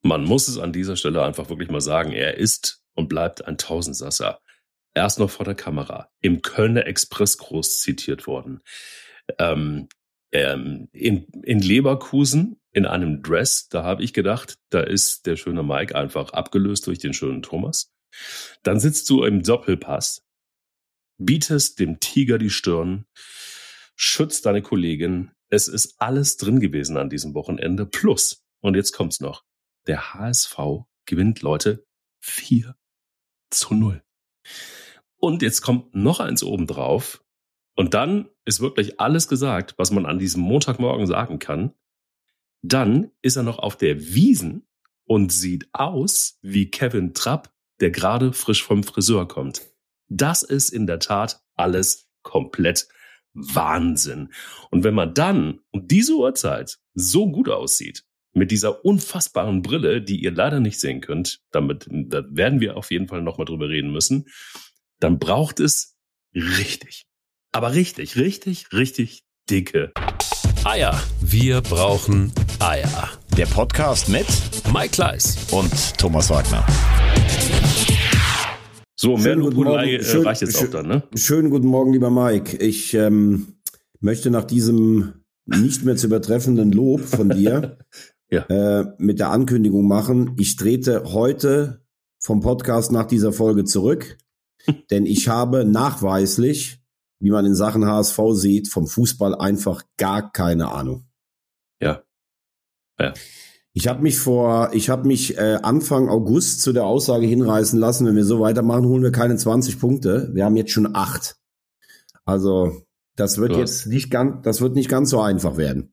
Man muss es an dieser Stelle einfach wirklich mal sagen, er ist und bleibt ein Tausendsasser. Erst noch vor der Kamera, im Kölner Express groß zitiert worden. In Leverkusen, in einem Dress, da habe ich gedacht, da ist der schöne Mike einfach abgelöst durch den schönen Thomas. Dann sitzt du im Doppelpass, bietest dem Tiger die Stirn, schützt deine Kollegin. Es ist alles drin gewesen an diesem Wochenende. Plus, und jetzt kommt's noch, der HSV gewinnt, Leute, 4-0. Und jetzt kommt noch eins obendrauf. Und dann ist wirklich alles gesagt, was man an diesem Montagmorgen sagen kann. Dann ist er noch auf der Wiesn und sieht aus wie Kevin Trapp, der gerade frisch vom Friseur kommt. Das ist in der Tat alles komplett Wahnsinn. Und wenn man dann um diese Uhrzeit so gut aussieht, mit dieser unfassbaren Brille, die ihr leider nicht sehen könnt, da werden wir auf jeden Fall nochmal drüber reden müssen, dann braucht es richtig, aber richtig dicke Eier. Wir brauchen Eier. Der Podcast mit Mike Kleiss und Thomas Wagner. So, mehr Lobhudelei reicht jetzt auch dann, ne? Schönen guten Morgen, lieber Mike. Ich möchte nach diesem nicht mehr zu übertreffenden Lob von dir mit der Ankündigung machen, ich trete heute vom Podcast nach dieser Folge zurück, denn ich habe nachweislich, wie man in Sachen HSV sieht, vom Fußball einfach gar keine Ahnung. Ja. Ich habe mich Anfang August zu der Aussage hinreißen lassen, wenn wir so weitermachen, holen wir keine 20 Punkte. Wir haben jetzt schon 8. Also das wird nicht ganz so einfach werden.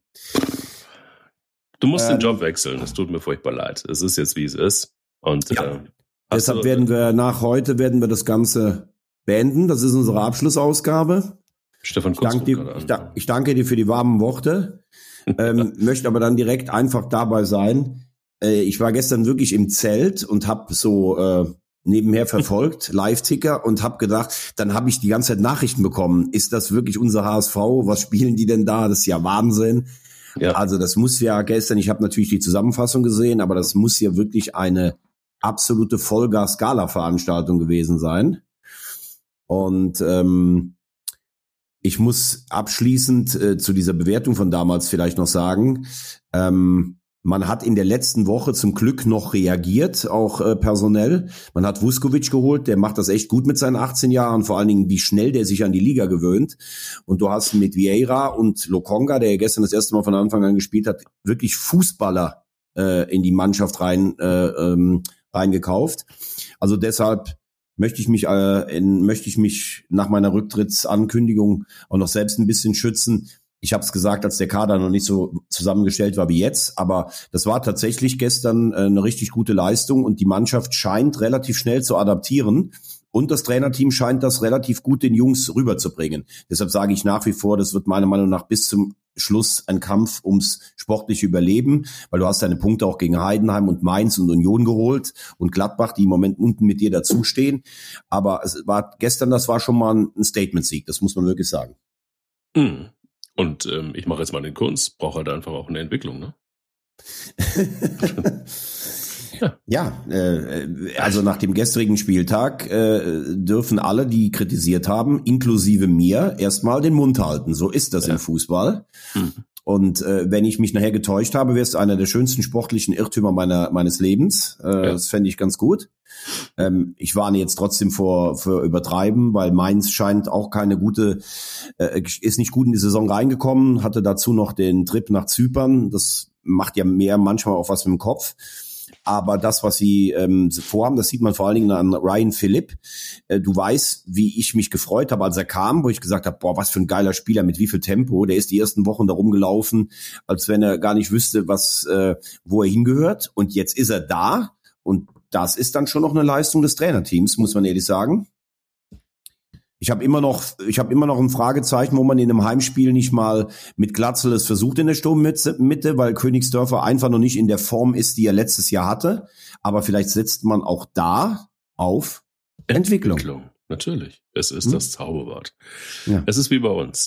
Du musst den Job wechseln. Es tut mir furchtbar leid. Es ist jetzt, wie es ist. Und deshalb werden wir das Ganze beenden. Das ist unsere Abschlussausgabe. Stefan Kurz ich danke dir für die warmen Worte. Möchte aber dann direkt einfach dabei sein. Ich war gestern wirklich im Zelt und habe so nebenher verfolgt, Live-Ticker, und habe gedacht, dann habe ich die ganze Zeit Nachrichten bekommen. Ist das wirklich unser HSV? Was spielen die denn da? Das ist ja Wahnsinn. Ja. Also das muss ja gestern, ich habe natürlich die Zusammenfassung gesehen, aber das muss ja wirklich eine absolute Vollgas-Gala-Veranstaltung gewesen sein. Und ich muss abschließend zu dieser Bewertung von damals vielleicht noch sagen, man hat in der letzten Woche zum Glück noch reagiert, auch personell. Man hat Vuskovic geholt, der macht das echt gut mit seinen 18 Jahren, vor allen Dingen, wie schnell der sich an die Liga gewöhnt. Und du hast mit Vieira und Lokonga, der gestern das erste Mal von Anfang an gespielt hat, wirklich Fußballer in die Mannschaft reingekauft. Also deshalb möchte ich mich nach meiner Rücktrittsankündigung auch noch selbst ein bisschen schützen. Ich habe es gesagt, als der Kader noch nicht so zusammengestellt war wie jetzt, aber das war tatsächlich gestern eine richtig gute Leistung und die Mannschaft scheint relativ schnell zu adaptieren und das Trainerteam scheint das relativ gut den Jungs rüberzubringen. Deshalb sage ich nach wie vor, das wird meiner Meinung nach bis zum Schluss ein Kampf ums sportliche Überleben, weil du hast deine Punkte auch gegen Heidenheim und Mainz und Union geholt und Gladbach, die im Moment unten mit dir dazustehen. Aber es war gestern, das war schon mal ein Statement-Sieg, das muss man wirklich sagen. Und ich mache jetzt mal den Kunst, braucht halt einfach auch eine Entwicklung, ne? Also nach dem gestrigen Spieltag dürfen alle, die kritisiert haben, inklusive mir, erstmal den Mund halten. So ist das im Fußball. Und wenn ich mich nachher getäuscht habe, wäre es einer der schönsten sportlichen Irrtümer meines Lebens. Das fände ich ganz gut. Ich warne jetzt trotzdem vor Übertreiben, weil Mainz scheint auch keine gute, ist nicht gut in die Saison reingekommen, hatte dazu noch den Trip nach Zypern. Das macht ja manchmal auch was mit dem Kopf. Aber das, was sie vorhaben, das sieht man vor allen Dingen an Ryan Philipp. Du weißt, wie ich mich gefreut habe, als er kam, wo ich gesagt habe, boah, was für ein geiler Spieler, mit wie viel Tempo. Der ist die ersten Wochen da rumgelaufen, als wenn er gar nicht wüsste, wo er hingehört. Und jetzt ist er da. Und das ist dann schon noch eine Leistung des Trainerteams, muss man ehrlich sagen. Ich habe immer noch ein Fragezeichen, wo man in einem Heimspiel nicht mal mit Glatzel es versucht in der Sturmmitte, weil Königsdörfer einfach noch nicht in der Form ist, die er letztes Jahr hatte. Aber vielleicht setzt man auch da auf Entwicklung. Natürlich. Es ist das Zauberwort. Ja. Es ist wie bei uns.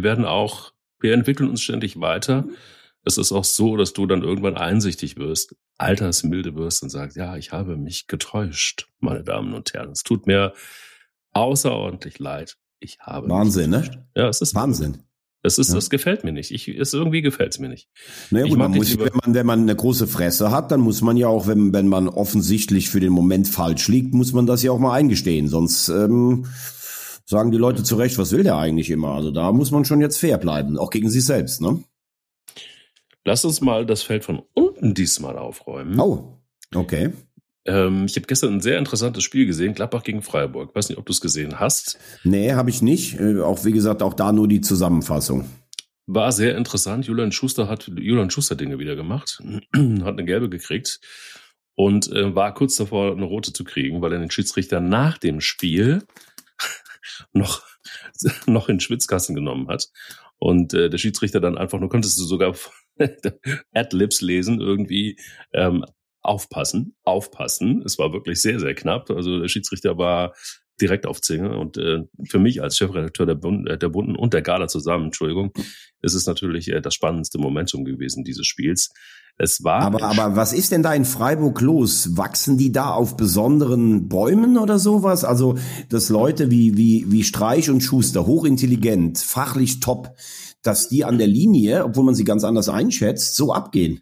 Wir entwickeln uns ständig weiter. Es ist auch so, dass du dann irgendwann einsichtig wirst. altersmilde wirst und sagst, ja, ich habe mich getäuscht, meine Damen und Herren. Es tut mir außerordentlich leid. Ich habe Wahnsinn, mich getäuscht. Ne? Ja, es ist Wahnsinn. Das gefällt mir nicht. Irgendwie gefällt es mir nicht. Naja Ich gut, mag man muss, dich lieber- wenn man eine große Fresse hat, dann muss man ja auch, wenn man offensichtlich für den Moment falsch liegt, muss man das ja auch mal eingestehen. Sonst sagen die Leute zu Recht, was will der eigentlich immer? Also da muss man schon jetzt fair bleiben, auch gegen sich selbst, ne? Lass uns mal das Feld von unten diesmal aufräumen. Oh, okay. Ich habe gestern ein sehr interessantes Spiel gesehen, Gladbach gegen Freiburg. Weiß nicht, ob du es gesehen hast. Nee, habe ich nicht. Auch wie gesagt, auch da nur die Zusammenfassung. War sehr interessant. Julian Schuster Dinge wieder gemacht, hat eine gelbe gekriegt und war kurz davor, eine rote zu kriegen, weil er den Schiedsrichter nach dem Spiel noch in den Schwitzkasten genommen hat. Und der Schiedsrichter dann einfach nur, konntest du sogar Adlibs lesen, irgendwie aufpassen. Es war wirklich sehr, sehr knapp. Also der Schiedsrichter war direkt auf Zinge. Und für mich als Chefredakteur der Bunten und der Gala zusammen, Entschuldigung, ist es natürlich das spannendste Momentum gewesen dieses Spiels. Es war aber was ist denn da in Freiburg los? Wachsen die da auf besonderen Bäumen oder sowas? Also, dass Leute wie Streich und Schuster, hochintelligent, fachlich top, dass die an der Linie, obwohl man sie ganz anders einschätzt, so abgehen.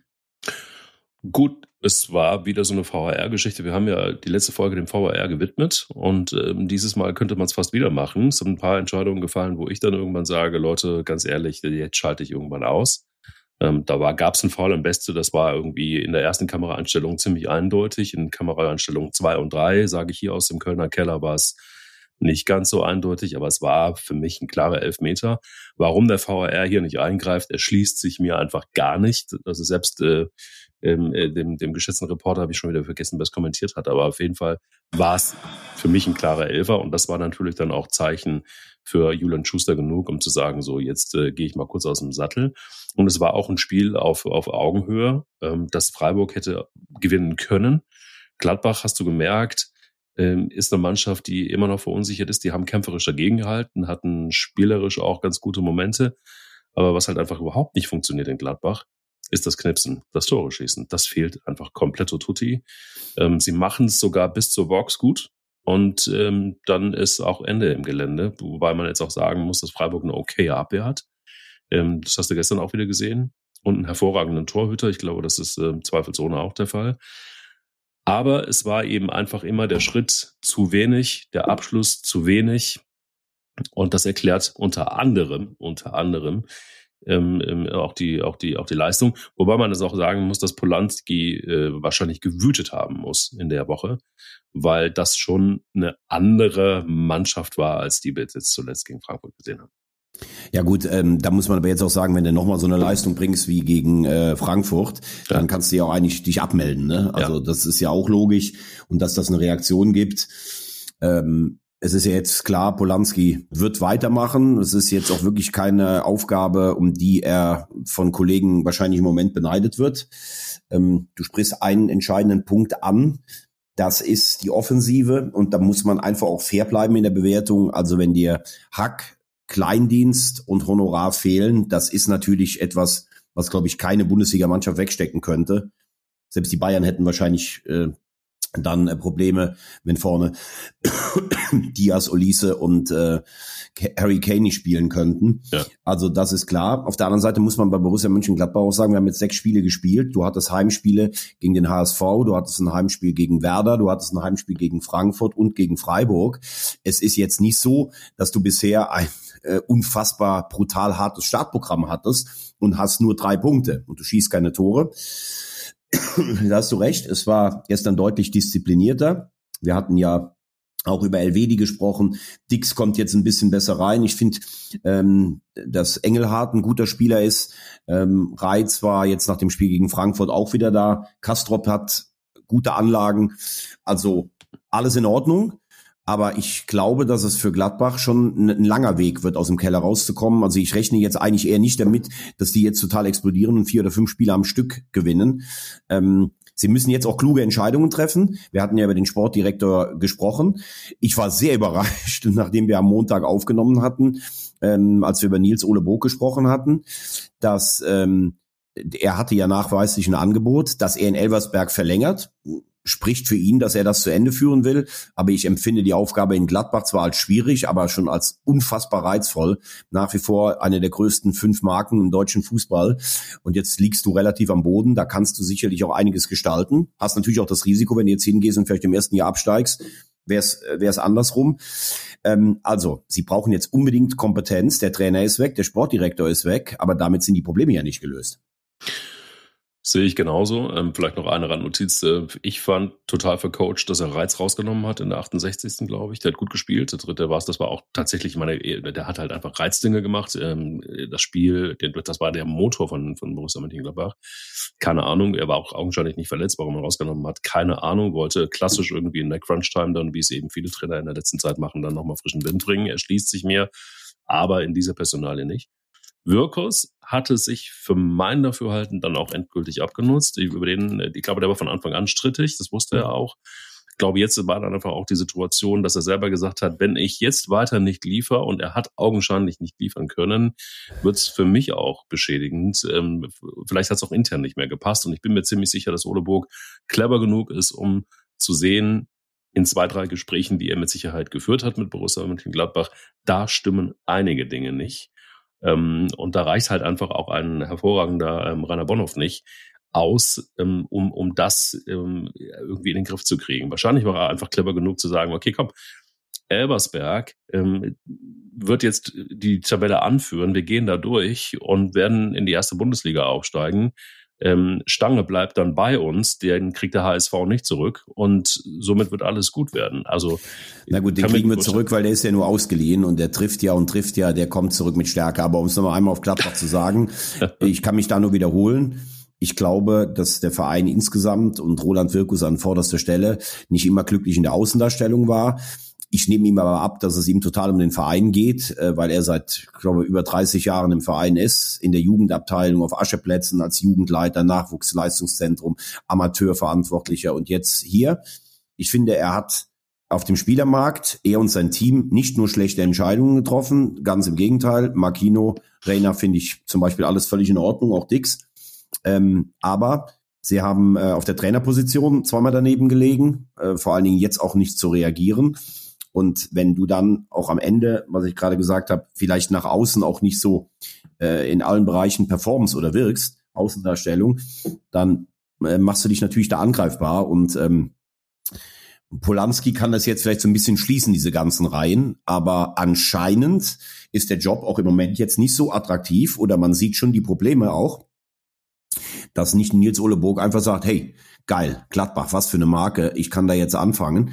Gut, es war wieder so eine VAR-Geschichte. Wir haben ja die letzte Folge dem VAR gewidmet und dieses Mal könnte man es fast wieder machen. Es sind ein paar Entscheidungen gefallen, wo ich dann irgendwann sage, Leute, ganz ehrlich, jetzt schalte ich irgendwann aus. Gab es einen Foul im Beste, das war irgendwie in der ersten Kameraeinstellung ziemlich eindeutig. In Kameraeinstellungen 2 und 3, sage ich hier aus dem Kölner Keller, war es nicht ganz so eindeutig, aber es war für mich ein klarer Elfmeter. Warum der VAR hier nicht eingreift, erschließt sich mir einfach gar nicht. Also selbst dem geschätzten Reporter habe ich schon wieder vergessen, wer es kommentiert hat, aber auf jeden Fall war es für mich ein klarer Elfer und das war natürlich dann auch Zeichen für Julian Schuster genug, um zu sagen, so jetzt gehe ich mal kurz aus dem Sattel. Und es war auch ein Spiel auf Augenhöhe, das Freiburg hätte gewinnen können. Gladbach, hast du gemerkt, ist eine Mannschaft, die immer noch verunsichert ist. Die haben kämpferisch dagegen gehalten, hatten spielerisch auch ganz gute Momente. Aber was halt einfach überhaupt nicht funktioniert in Gladbach, ist das Knipsen, das Tore schießen. Das fehlt einfach komplett tutti. Sie machen es sogar bis zur Box gut. Und dann ist auch Ende im Gelände. Wobei man jetzt auch sagen muss, dass Freiburg eine okaye Abwehr hat. Das hast du gestern auch wieder gesehen. Und einen hervorragenden Torhüter. Ich glaube, das ist zweifelsohne auch der Fall. Aber es war eben einfach immer der Schritt zu wenig, der Abschluss zu wenig. Und das erklärt unter anderem auch die Leistung. Wobei man das auch sagen muss, dass Polanski wahrscheinlich gewütet haben muss in der Woche, weil das schon eine andere Mannschaft war, als die wir jetzt zuletzt gegen Frankfurt gesehen haben. Ja gut, da muss man aber jetzt auch sagen, wenn du nochmal so eine Leistung bringst wie gegen Frankfurt, dann kannst du ja auch eigentlich dich abmelden. Ne? Also das ist ja auch logisch und dass das eine Reaktion gibt. Es ist ja jetzt klar, Polanski wird weitermachen. Es ist jetzt auch wirklich keine Aufgabe, um die er von Kollegen wahrscheinlich im Moment beneidet wird. Du sprichst einen entscheidenden Punkt an. Das ist die Offensive und da muss man einfach auch fair bleiben in der Bewertung. Also wenn dir Hack, Kleindienst und Honorar fehlen, das ist natürlich etwas, was, glaube ich, keine Bundesliga-Mannschaft wegstecken könnte. Selbst die Bayern hätten wahrscheinlich dann Probleme, wenn vorne Diaz, Olise und Harry Kane nicht spielen könnten. Ja. Also das ist klar. Auf der anderen Seite muss man bei Borussia Mönchengladbach auch sagen, wir haben jetzt 6 Spiele gespielt. Du hattest Heimspiele gegen den HSV, du hattest ein Heimspiel gegen Werder, du hattest ein Heimspiel gegen Frankfurt und gegen Freiburg. Es ist jetzt nicht so, dass du bisher ein unfassbar brutal hartes Startprogramm hattest und hast nur 3 Punkte und du schießt keine Tore. Da hast du recht, es war gestern deutlich disziplinierter. Wir hatten ja auch über Elvedi gesprochen. Dix kommt jetzt ein bisschen besser rein. Ich finde, dass Engelhardt ein guter Spieler ist. Reitz war jetzt nach dem Spiel gegen Frankfurt auch wieder da. Kastrop hat gute Anlagen. Also alles in Ordnung. Aber ich glaube, dass es für Gladbach schon ein langer Weg wird, aus dem Keller rauszukommen. Also ich rechne jetzt eigentlich eher nicht damit, dass die jetzt total explodieren und 4 oder 5 Spiele am Stück gewinnen. Sie müssen jetzt auch kluge Entscheidungen treffen. Wir hatten ja über den Sportdirektor gesprochen. Ich war sehr überrascht, nachdem wir am Montag aufgenommen hatten, als wir über Nils Ole Bock gesprochen hatten, dass er hatte ja nachweislich ein Angebot, dass er in Elversberg verlängert. Spricht für ihn, dass er das zu Ende führen will. Aber ich empfinde die Aufgabe in Gladbach zwar als schwierig, aber schon als unfassbar reizvoll. Nach wie vor eine der größten 5 Marken im deutschen Fußball. Und jetzt liegst du relativ am Boden. Da kannst du sicherlich auch einiges gestalten. Hast natürlich auch das Risiko, wenn du jetzt hingehst und vielleicht im ersten Jahr absteigst, wär's andersrum. Also, sie brauchen jetzt unbedingt Kompetenz. Der Trainer ist weg, der Sportdirektor ist weg. Aber damit sind die Probleme ja nicht gelöst. Sehe ich genauso. Vielleicht noch eine Randnotiz. Ich fand total vercoacht, dass er Reitz rausgenommen hat in der 68. glaube ich. Der hat gut gespielt. Der dritte war es. Das war auch tatsächlich, der hat halt einfach Reizdinge gemacht. Das Spiel, das war der Motor von Borussia Mönchengladbach. Keine Ahnung. Er war auch augenscheinlich nicht verletzt, warum er rausgenommen hat. Keine Ahnung. Wollte klassisch irgendwie in der Crunch-Time dann, wie es eben viele Trainer in der letzten Zeit machen, dann nochmal frischen Wind bringen. Er schließt sich mir, aber in dieser Personalie nicht. Würkos hatte sich für mein Dafürhalten dann auch endgültig abgenutzt. Ich glaube, der war von Anfang an strittig, das wusste er auch. Ich glaube, jetzt war dann einfach auch die Situation, dass er selber gesagt hat, wenn ich jetzt weiter nicht liefere, und er hat augenscheinlich nicht liefern können, wird es für mich auch beschädigend. Vielleicht hat es auch intern nicht mehr gepasst, und ich bin mir ziemlich sicher, dass Ole Burg clever genug ist, um zu sehen, in 2, 3 Gesprächen, die er mit Sicherheit geführt hat mit Borussia Mönchengladbach, da stimmen einige Dinge nicht. Und da reicht halt einfach auch ein hervorragender Rainer Bonhoff nicht aus, um das irgendwie in den Griff zu kriegen. Wahrscheinlich war er einfach clever genug zu sagen, okay, komm, Elversberg wird jetzt die Tabelle anführen, wir gehen da durch und werden in die erste Bundesliga aufsteigen. Stange bleibt dann bei uns, den kriegt der HSV nicht zurück, und somit wird alles gut werden. Also, na gut, den kriegen wir zurück, weil der ist ja nur ausgeliehen und der trifft ja, der kommt zurück mit Stärke. Aber um es nochmal einmal auf Gladbach zu sagen, ich kann mich da nur wiederholen. Ich glaube, dass der Verein insgesamt und Roland Wirkus an vorderster Stelle nicht immer glücklich in der Außendarstellung war. Ich nehme ihm aber ab, dass es ihm total um den Verein geht, weil er seit, glaube ich, über 30 Jahren im Verein ist, in der Jugendabteilung, auf Ascheplätzen als Jugendleiter, Nachwuchsleistungszentrum, Amateurverantwortlicher und jetzt hier. Ich finde, er hat auf dem Spielermarkt, er und sein Team, nicht nur schlechte Entscheidungen getroffen, ganz im Gegenteil. Marquinhos, Reina finde ich zum Beispiel alles völlig in Ordnung, auch Dix. Aber sie haben auf der Trainerposition zweimal daneben gelegen, vor allen Dingen jetzt auch nicht zu reagieren. Und wenn du dann auch am Ende, was ich gerade gesagt habe, vielleicht nach außen auch nicht so in allen Bereichen performst oder wirkst, Außendarstellung, dann machst du dich natürlich da angreifbar. Und Polanski kann das jetzt vielleicht so ein bisschen schließen, diese ganzen Reihen. Aber anscheinend ist der Job auch im Moment jetzt nicht so attraktiv, oder man sieht schon die Probleme auch, dass nicht Nils Ole Burg einfach sagt, hey, geil, Gladbach, was für eine Marke, ich kann da jetzt anfangen.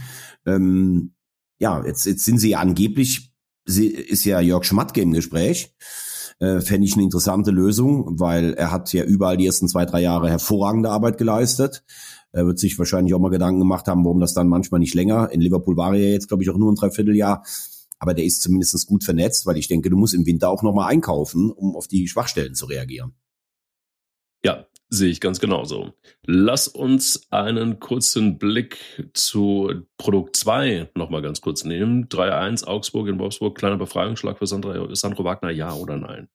Jetzt sind sie ja angeblich, ist ja Jörg Schmatke im Gespräch. Fände ich eine interessante Lösung, weil er hat ja überall die ersten 2, 3 Jahre hervorragende Arbeit geleistet. Er wird sich wahrscheinlich auch mal Gedanken gemacht haben, warum das dann manchmal nicht länger. In Liverpool war er ja jetzt, glaube ich, auch nur ein Dreivierteljahr. Aber der ist zumindest gut vernetzt, weil ich denke, du musst im Winter auch nochmal einkaufen, um auf die Schwachstellen zu reagieren. Ja, sehe ich ganz genauso. Lass uns einen kurzen Blick zu Produkt 2 nochmal ganz kurz nehmen. 3-1 Augsburg in Wolfsburg, kleiner Befreiungsschlag für Sandro Wagner, ja oder nein?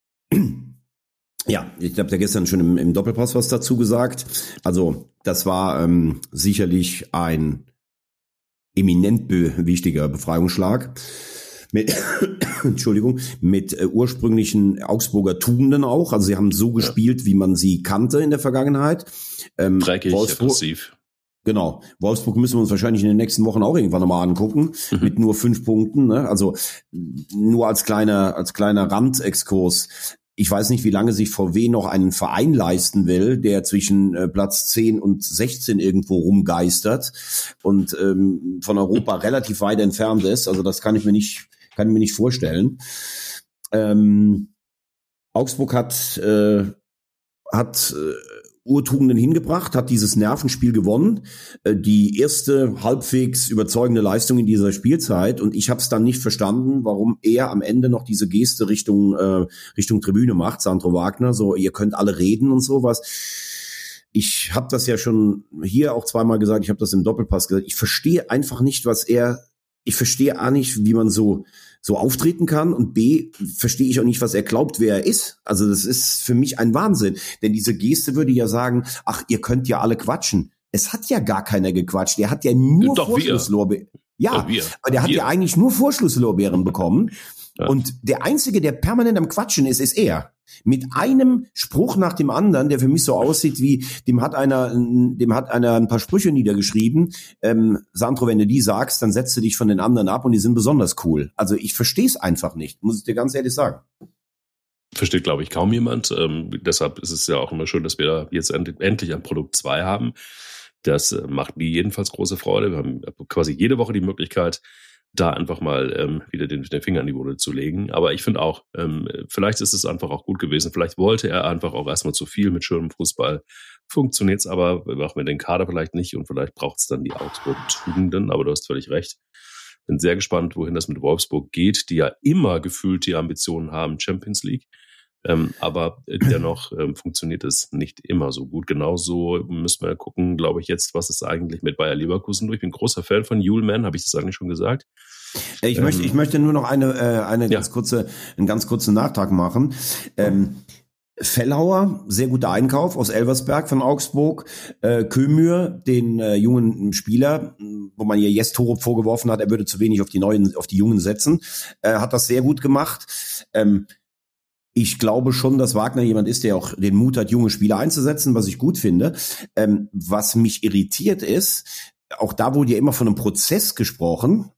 Ja, ich habe ja gestern schon im Doppelpass was dazu gesagt. Also das war sicherlich ein eminent wichtiger Befreiungsschlag. Mit ursprünglichen Augsburger Tugenden auch. Also sie haben so gespielt, wie man sie kannte in der Vergangenheit. Dreckig, aggressiv. Genau. Wolfsburg müssen wir uns wahrscheinlich in den nächsten Wochen auch irgendwann nochmal angucken. Mit nur 5 Punkten. Ne? Also nur als kleiner Randexkurs. Ich weiß nicht, wie lange sich VW noch einen Verein leisten will, der zwischen Platz 10 und 16 irgendwo rumgeistert und von Europa relativ weit entfernt ist. Also das kann ich mir nicht vorstellen. Augsburg hat Urtugenden hingebracht, hat dieses Nervenspiel gewonnen. Die erste halbwegs überzeugende Leistung in dieser Spielzeit. Und ich habe es dann nicht verstanden, warum er am Ende noch diese Geste Richtung Tribüne macht, Sandro Wagner. So, ihr könnt alle reden und sowas. Ich habe das ja schon hier auch zweimal gesagt, ich habe das im Doppelpass gesagt. Ich verstehe einfach nicht, was er ich verstehe A nicht, wie man so auftreten kann, und B, verstehe ich auch nicht, was er glaubt, wer er ist. Also das ist für mich ein Wahnsinn. Denn diese Geste würde ja sagen, ach, ihr könnt ja alle quatschen. Es hat ja gar keiner gequatscht. Der hat ja nur Vorschlusslorbeeren. Ja, aber der hat ja eigentlich nur Vorschlusslorbeeren bekommen. Ja. Und der Einzige, der permanent am Quatschen ist er. Mit einem Spruch nach dem anderen, der für mich so aussieht wie, dem hat einer ein paar Sprüche niedergeschrieben. Sandro, wenn du die sagst, dann setzt du dich von den anderen ab und die sind besonders cool. Also ich verstehe es einfach nicht, muss ich dir ganz ehrlich sagen. Versteht, glaube ich, kaum jemand. Deshalb ist es ja auch immer schön, dass wir jetzt endlich ein Produkt 2 haben. Das macht mir jedenfalls große Freude. Wir haben quasi jede Woche die Möglichkeit, da einfach mal wieder den Finger an die Wunde zu legen. Aber ich finde auch, vielleicht ist es einfach auch gut gewesen. Vielleicht wollte er einfach auch erstmal zu viel mit schönem Fußball. Funktioniert es aber auch mit dem Kader vielleicht nicht, und vielleicht braucht es dann die Augsburg-Tugenden. Aber du hast völlig recht. Bin sehr gespannt, wohin das mit Wolfsburg geht, die ja immer gefühlt die Ambitionen haben, Champions League. Aber dennoch funktioniert es nicht immer so gut. Genauso müssen wir gucken, glaube ich, jetzt, was ist eigentlich mit Bayer Leverkusen. Ich bin großer Fan von Hjulman, habe ich das eigentlich schon gesagt. Ich möchte nur noch einen ganz kurzen Nachtrag machen. Fellhauer, sehr guter Einkauf aus Elversberg von Augsburg. Kömür, den jungen Spieler, wo man ja Torup vorgeworfen hat, er würde zu wenig auf die Jungen setzen, hat das sehr gut gemacht. Ich glaube schon, dass Wagner jemand ist, der auch den Mut hat, junge Spieler einzusetzen, was ich gut finde. Was mich irritiert ist, auch da wurde ja immer von einem Prozess gesprochen.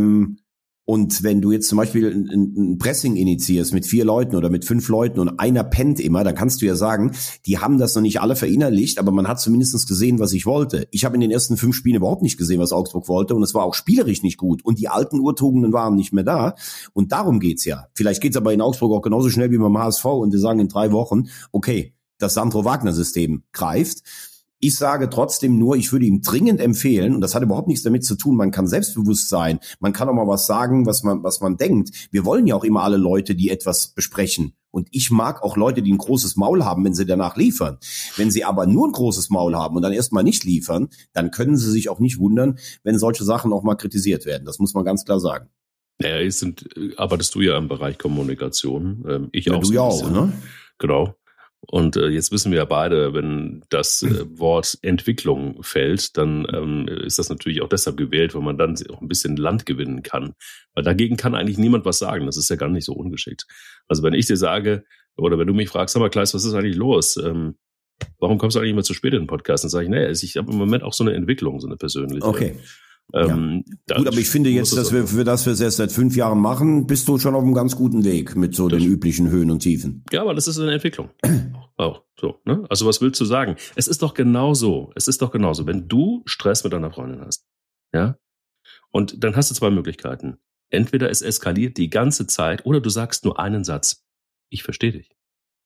Und wenn du jetzt zum Beispiel ein Pressing initiierst mit 4 Leuten oder mit 5 Leuten und einer pennt immer, dann kannst du ja sagen, die haben das noch nicht alle verinnerlicht, aber man hat zumindest gesehen, was ich wollte. Ich habe in den ersten 5 Spielen überhaupt nicht gesehen, was Augsburg wollte, und es war auch spielerisch nicht gut. Und die alten Urtugenden waren nicht mehr da. Und darum geht's ja. Vielleicht geht's aber in Augsburg auch genauso schnell wie beim HSV, und wir sagen in 3 Wochen, okay, das Sandro-Wagner-System greift. Ich sage trotzdem nur, ich würde ihm dringend empfehlen, und das hat überhaupt nichts damit zu tun, man kann selbstbewusst sein, man kann auch mal was sagen, was man denkt. Wir wollen ja auch immer alle Leute, die etwas besprechen. Und ich mag auch Leute, die ein großes Maul haben, wenn sie danach liefern. Wenn sie aber nur ein großes Maul haben und dann erstmal nicht liefern, dann können sie sich auch nicht wundern, wenn solche Sachen auch mal kritisiert werden. Das muss man ganz klar sagen. Naja, arbeitest du ja im Bereich Kommunikation. Ich ja, auch. Du ja auch, ne? Genau. Und jetzt wissen wir ja beide, wenn das Wort Entwicklung fällt, dann ist das natürlich auch deshalb gewählt, weil man dann auch ein bisschen Land gewinnen kann. Weil dagegen kann eigentlich niemand was sagen. Das ist ja gar nicht so ungeschickt. Also wenn ich dir sage, oder wenn du mich fragst, sag mal, Kleis, was ist eigentlich los? Warum kommst du eigentlich immer zu spät in den Podcast? Dann sage ich, naja, ich habe im Moment auch so eine Entwicklung, so eine persönliche. Okay. Ja. Gut, aber ich finde jetzt, dass wir es erst seit 5 Jahren machen, bist du schon auf einem ganz guten Weg mit so den üblichen Höhen und Tiefen. Ja, aber das ist eine Entwicklung. Auch so, ne? Also was willst du sagen? Es ist doch genauso, wenn du Stress mit deiner Freundin hast, ja? Und dann hast du 2 Möglichkeiten. Entweder es eskaliert die ganze Zeit, oder du sagst nur einen Satz. Ich verstehe dich.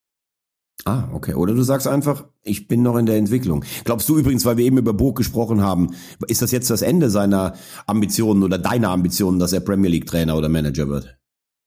Ah, okay. Oder du sagst einfach, ich bin noch in der Entwicklung. Glaubst du übrigens, weil wir eben über Burg gesprochen haben, ist das jetzt das Ende seiner Ambitionen oder deiner Ambitionen, dass er Premier League Trainer oder Manager wird?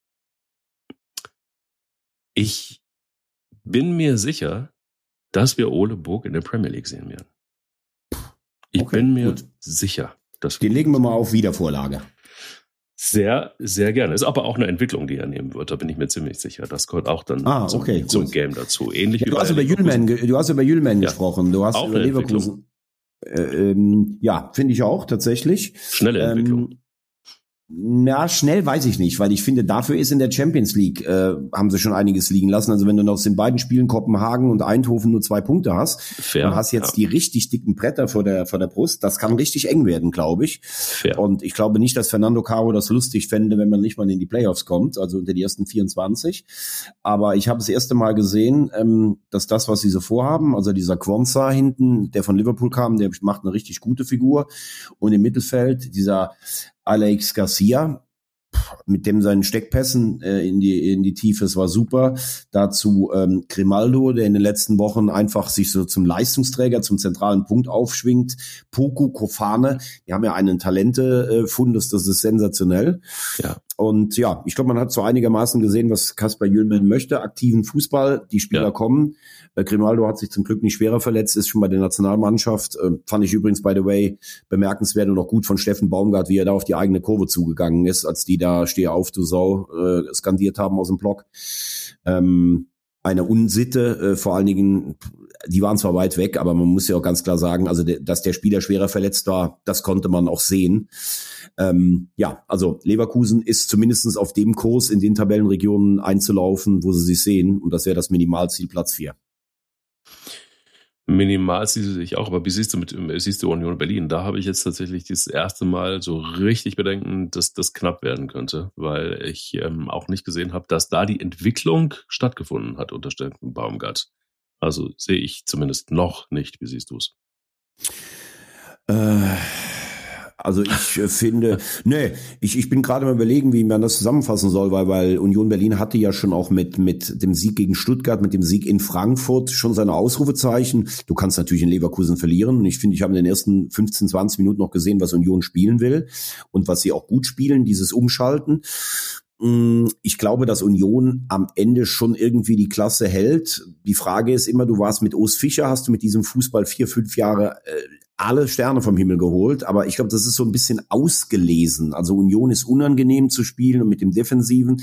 Ich bin mir sicher, dass wir Ole Burg in der Premier League sehen werden. Ich bin mir sicher. Den legen wir mal auf Wiedervorlage. Sehr, sehr gerne. Ist aber auch eine Entwicklung, die er nehmen wird. Da bin ich mir ziemlich sicher. Das gehört auch dann zum Game dazu. Ähnlich wie du hast über Hjulman gesprochen. Du hast auch über Leverkusen. Ja, finde ich auch tatsächlich. Schnelle Entwicklung. Na, schnell weiß ich nicht, weil ich finde, dafür ist in der Champions League, haben sie schon einiges liegen lassen. Also wenn du noch aus den beiden Spielen Kopenhagen und Eindhoven nur 2 Punkte hast, und hast jetzt die richtig dicken Bretter vor der Brust, das kann richtig eng werden, glaube ich. Fair. Und ich glaube nicht, dass Fernando Caro das lustig fände, wenn man nicht mal in die Playoffs kommt, also unter die ersten 24. Aber ich habe das erste Mal gesehen, dass das, was sie so vorhaben, also dieser Quansah hinten, der von Liverpool kam, der macht eine richtig gute Figur. Und im Mittelfeld dieser Alex Garcia, mit dem seinen Steckpässen in die Tiefe, es war super. Dazu Grimaldo, der in den letzten Wochen einfach sich so zum Leistungsträger, zum zentralen Punkt aufschwingt. Poku, Kofane, die haben ja einen Talentefundus, das ist sensationell. Ja. Und ja, ich glaube, man hat so einigermaßen gesehen, was Kasper Hjulmand möchte. Aktiven Fußball, die Spieler kommen. Grimaldo hat sich zum Glück nicht schwerer verletzt, ist schon bei der Nationalmannschaft. Fand ich übrigens, by the way, bemerkenswert und auch gut von Steffen Baumgart, wie er da auf die eigene Kurve zugegangen ist, als die da "Steh auf, du Sau" skandiert haben aus dem Block. Eine Unsitte, vor allen Dingen, die waren zwar weit weg, aber man muss ja auch ganz klar sagen, also dass der Spieler schwerer verletzt war, das konnte man auch sehen. Ja, also Leverkusen ist zumindest auf dem Kurs, in den Tabellenregionen einzulaufen, wo sie sich sehen, und das wäre das Minimalziel, Platz 4. Minimalziel sehe ich auch, aber wie siehst du Union Berlin? Da habe ich jetzt tatsächlich das erste Mal so richtig Bedenken, dass das knapp werden könnte, weil ich auch nicht gesehen habe, dass da die Entwicklung stattgefunden hat unter Steffen Baumgart. Also sehe ich zumindest noch nicht. Wie siehst du es? Also ich finde, ich bin gerade mal überlegen, wie man das zusammenfassen soll, weil Union Berlin hatte ja schon auch mit dem Sieg gegen Stuttgart, mit dem Sieg in Frankfurt schon seine Ausrufezeichen. Du kannst natürlich in Leverkusen verlieren. Und ich finde, ich habe in den ersten 15, 20 Minuten noch gesehen, was Union spielen will und was sie auch gut spielen, dieses Umschalten. Ich glaube, dass Union am Ende schon irgendwie die Klasse hält. Die Frage ist immer, du warst mit Urs Fischer, hast du mit diesem Fußball 4-5 Jahre alle Sterne vom Himmel geholt, aber ich glaube, das ist so ein bisschen ausgelesen. Also Union ist unangenehm zu spielen und mit dem Defensiven.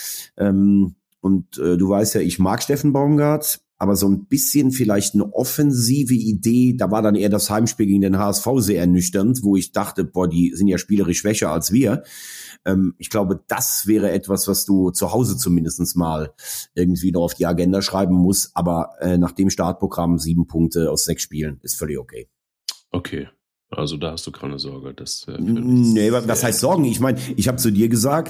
Du weißt ja, ich mag Steffen Baumgart, aber so ein bisschen vielleicht eine offensive Idee, da war dann eher das Heimspiel gegen den HSV sehr ernüchternd, wo ich dachte, die sind ja spielerisch schwächer als wir. Ich glaube, das wäre etwas, was du zu Hause zumindest mal irgendwie noch auf die Agenda schreiben musst, aber nach dem Startprogramm 7 Punkte aus 6 Spielen ist völlig okay. Okay, also da hast du keine Sorge. Nee, was heißt Sorgen? Ich meine, ich habe zu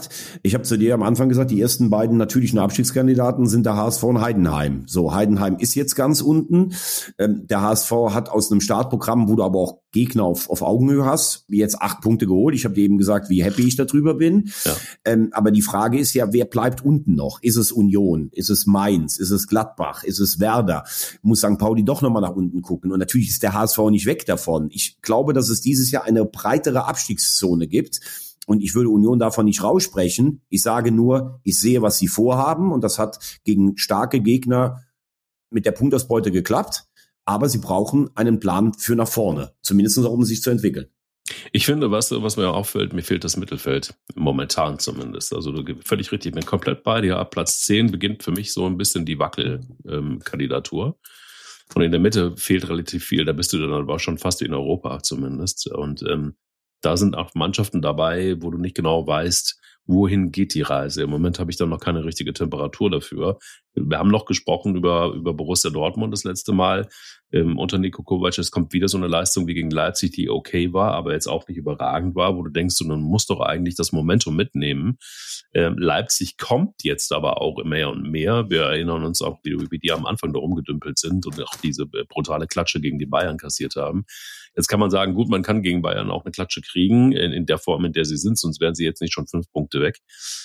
dir am Anfang gesagt, die ersten beiden natürlichen Abstiegskandidaten sind der HSV und Heidenheim. So, Heidenheim ist jetzt ganz unten. Der HSV hat aus einem Startprogramm, wo du aber auch Gegner auf Augenhöhe hast, jetzt 8 Punkte geholt. Ich habe dir eben gesagt, wie happy ich darüber bin. Ja. Aber die Frage ist ja, wer bleibt unten noch? Ist es Union? Ist es Mainz? Ist es Gladbach? Ist es Werder? Muss St. Pauli doch nochmal nach unten gucken? Und natürlich ist der HSV nicht weg davon. Ich glaube, dass es dieses Jahr eine breitere Abstiegszone gibt. Und ich würde Union davon nicht raussprechen. Ich sage nur, ich sehe, was sie vorhaben. Und das hat gegen starke Gegner mit der Punktausbeute geklappt. Aber sie brauchen einen Plan für nach vorne. Zumindest auch, um sich zu entwickeln. Ich finde, was mir auffällt, mir fehlt das Mittelfeld. Momentan zumindest. Also du völlig richtig, ich bin komplett bei dir. Ab Platz 10 beginnt für mich so ein bisschen die Wackelkandidatur. Und in der Mitte fehlt relativ viel. Da bist du dann aber schon fast in Europa zumindest. Und da sind auch Mannschaften dabei, wo du nicht genau weißt, wohin geht die Reise. Im Moment habe ich da noch keine richtige Temperatur dafür. Wir haben noch gesprochen über Borussia Dortmund das letzte Mal unter Niko Kovac. Es kommt wieder so eine Leistung wie gegen Leipzig, die okay war, aber jetzt auch nicht überragend war, wo du denkst, du musst doch eigentlich das Momentum mitnehmen. Leipzig kommt jetzt aber auch mehr und mehr. Wir erinnern uns auch, wie die am Anfang da rumgedümpelt sind und auch diese brutale Klatsche gegen die Bayern kassiert haben. Jetzt kann man sagen, gut, man kann gegen Bayern auch eine Klatsche kriegen, in der Form, in der sie sind, sonst wären sie jetzt nicht schon 5 Punkte weg.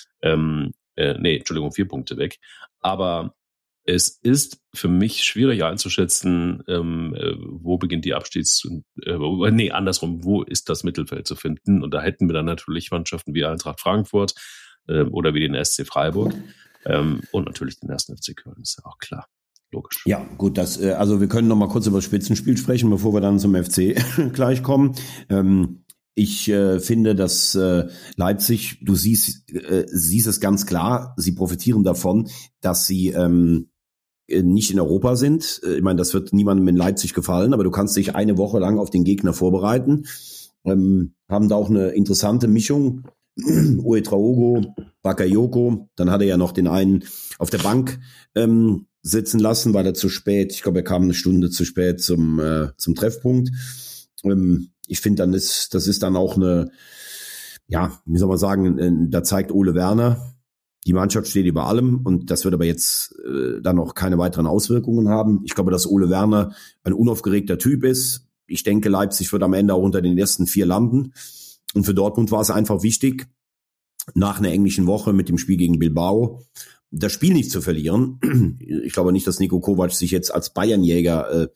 4 Punkte weg. Aber es ist für mich schwierig einzuschätzen, wo beginnt die wo ist das Mittelfeld zu finden? Und da hätten wir dann natürlich Mannschaften wie Eintracht Frankfurt oder wie den SC Freiburg und natürlich den 1. FC Köln, ist ja auch klar. Logisch. Ja, gut, also wir können noch mal kurz über das Spitzenspiel sprechen, bevor wir dann zum FC gleich kommen. Ich finde, dass Leipzig, du siehst es ganz klar, sie profitieren davon, dass sie nicht in Europa sind. Ich meine, das wird niemandem in Leipzig gefallen, aber du kannst dich eine Woche lang auf den Gegner vorbereiten. Haben da auch eine interessante Mischung. Uetraogo, Bakayoko, dann hat er ja noch den einen auf der Bank sitzen lassen, weil er zu spät, ich glaube, er kam eine Stunde zu spät zum Treffpunkt. Ich finde, das ist dann auch eine, ja, wie soll man sagen, da zeigt Ole Werner, die Mannschaft steht über allem und das wird aber jetzt dann auch keine weiteren Auswirkungen haben. Ich glaube, dass Ole Werner ein unaufgeregter Typ ist. Ich denke, Leipzig wird am Ende auch unter den ersten 4 landen. Und für Dortmund war es einfach wichtig, nach einer englischen Woche mit dem Spiel gegen Bilbao das Spiel nicht zu verlieren. Ich glaube nicht, dass Niko Kovac sich jetzt als Bayernjäger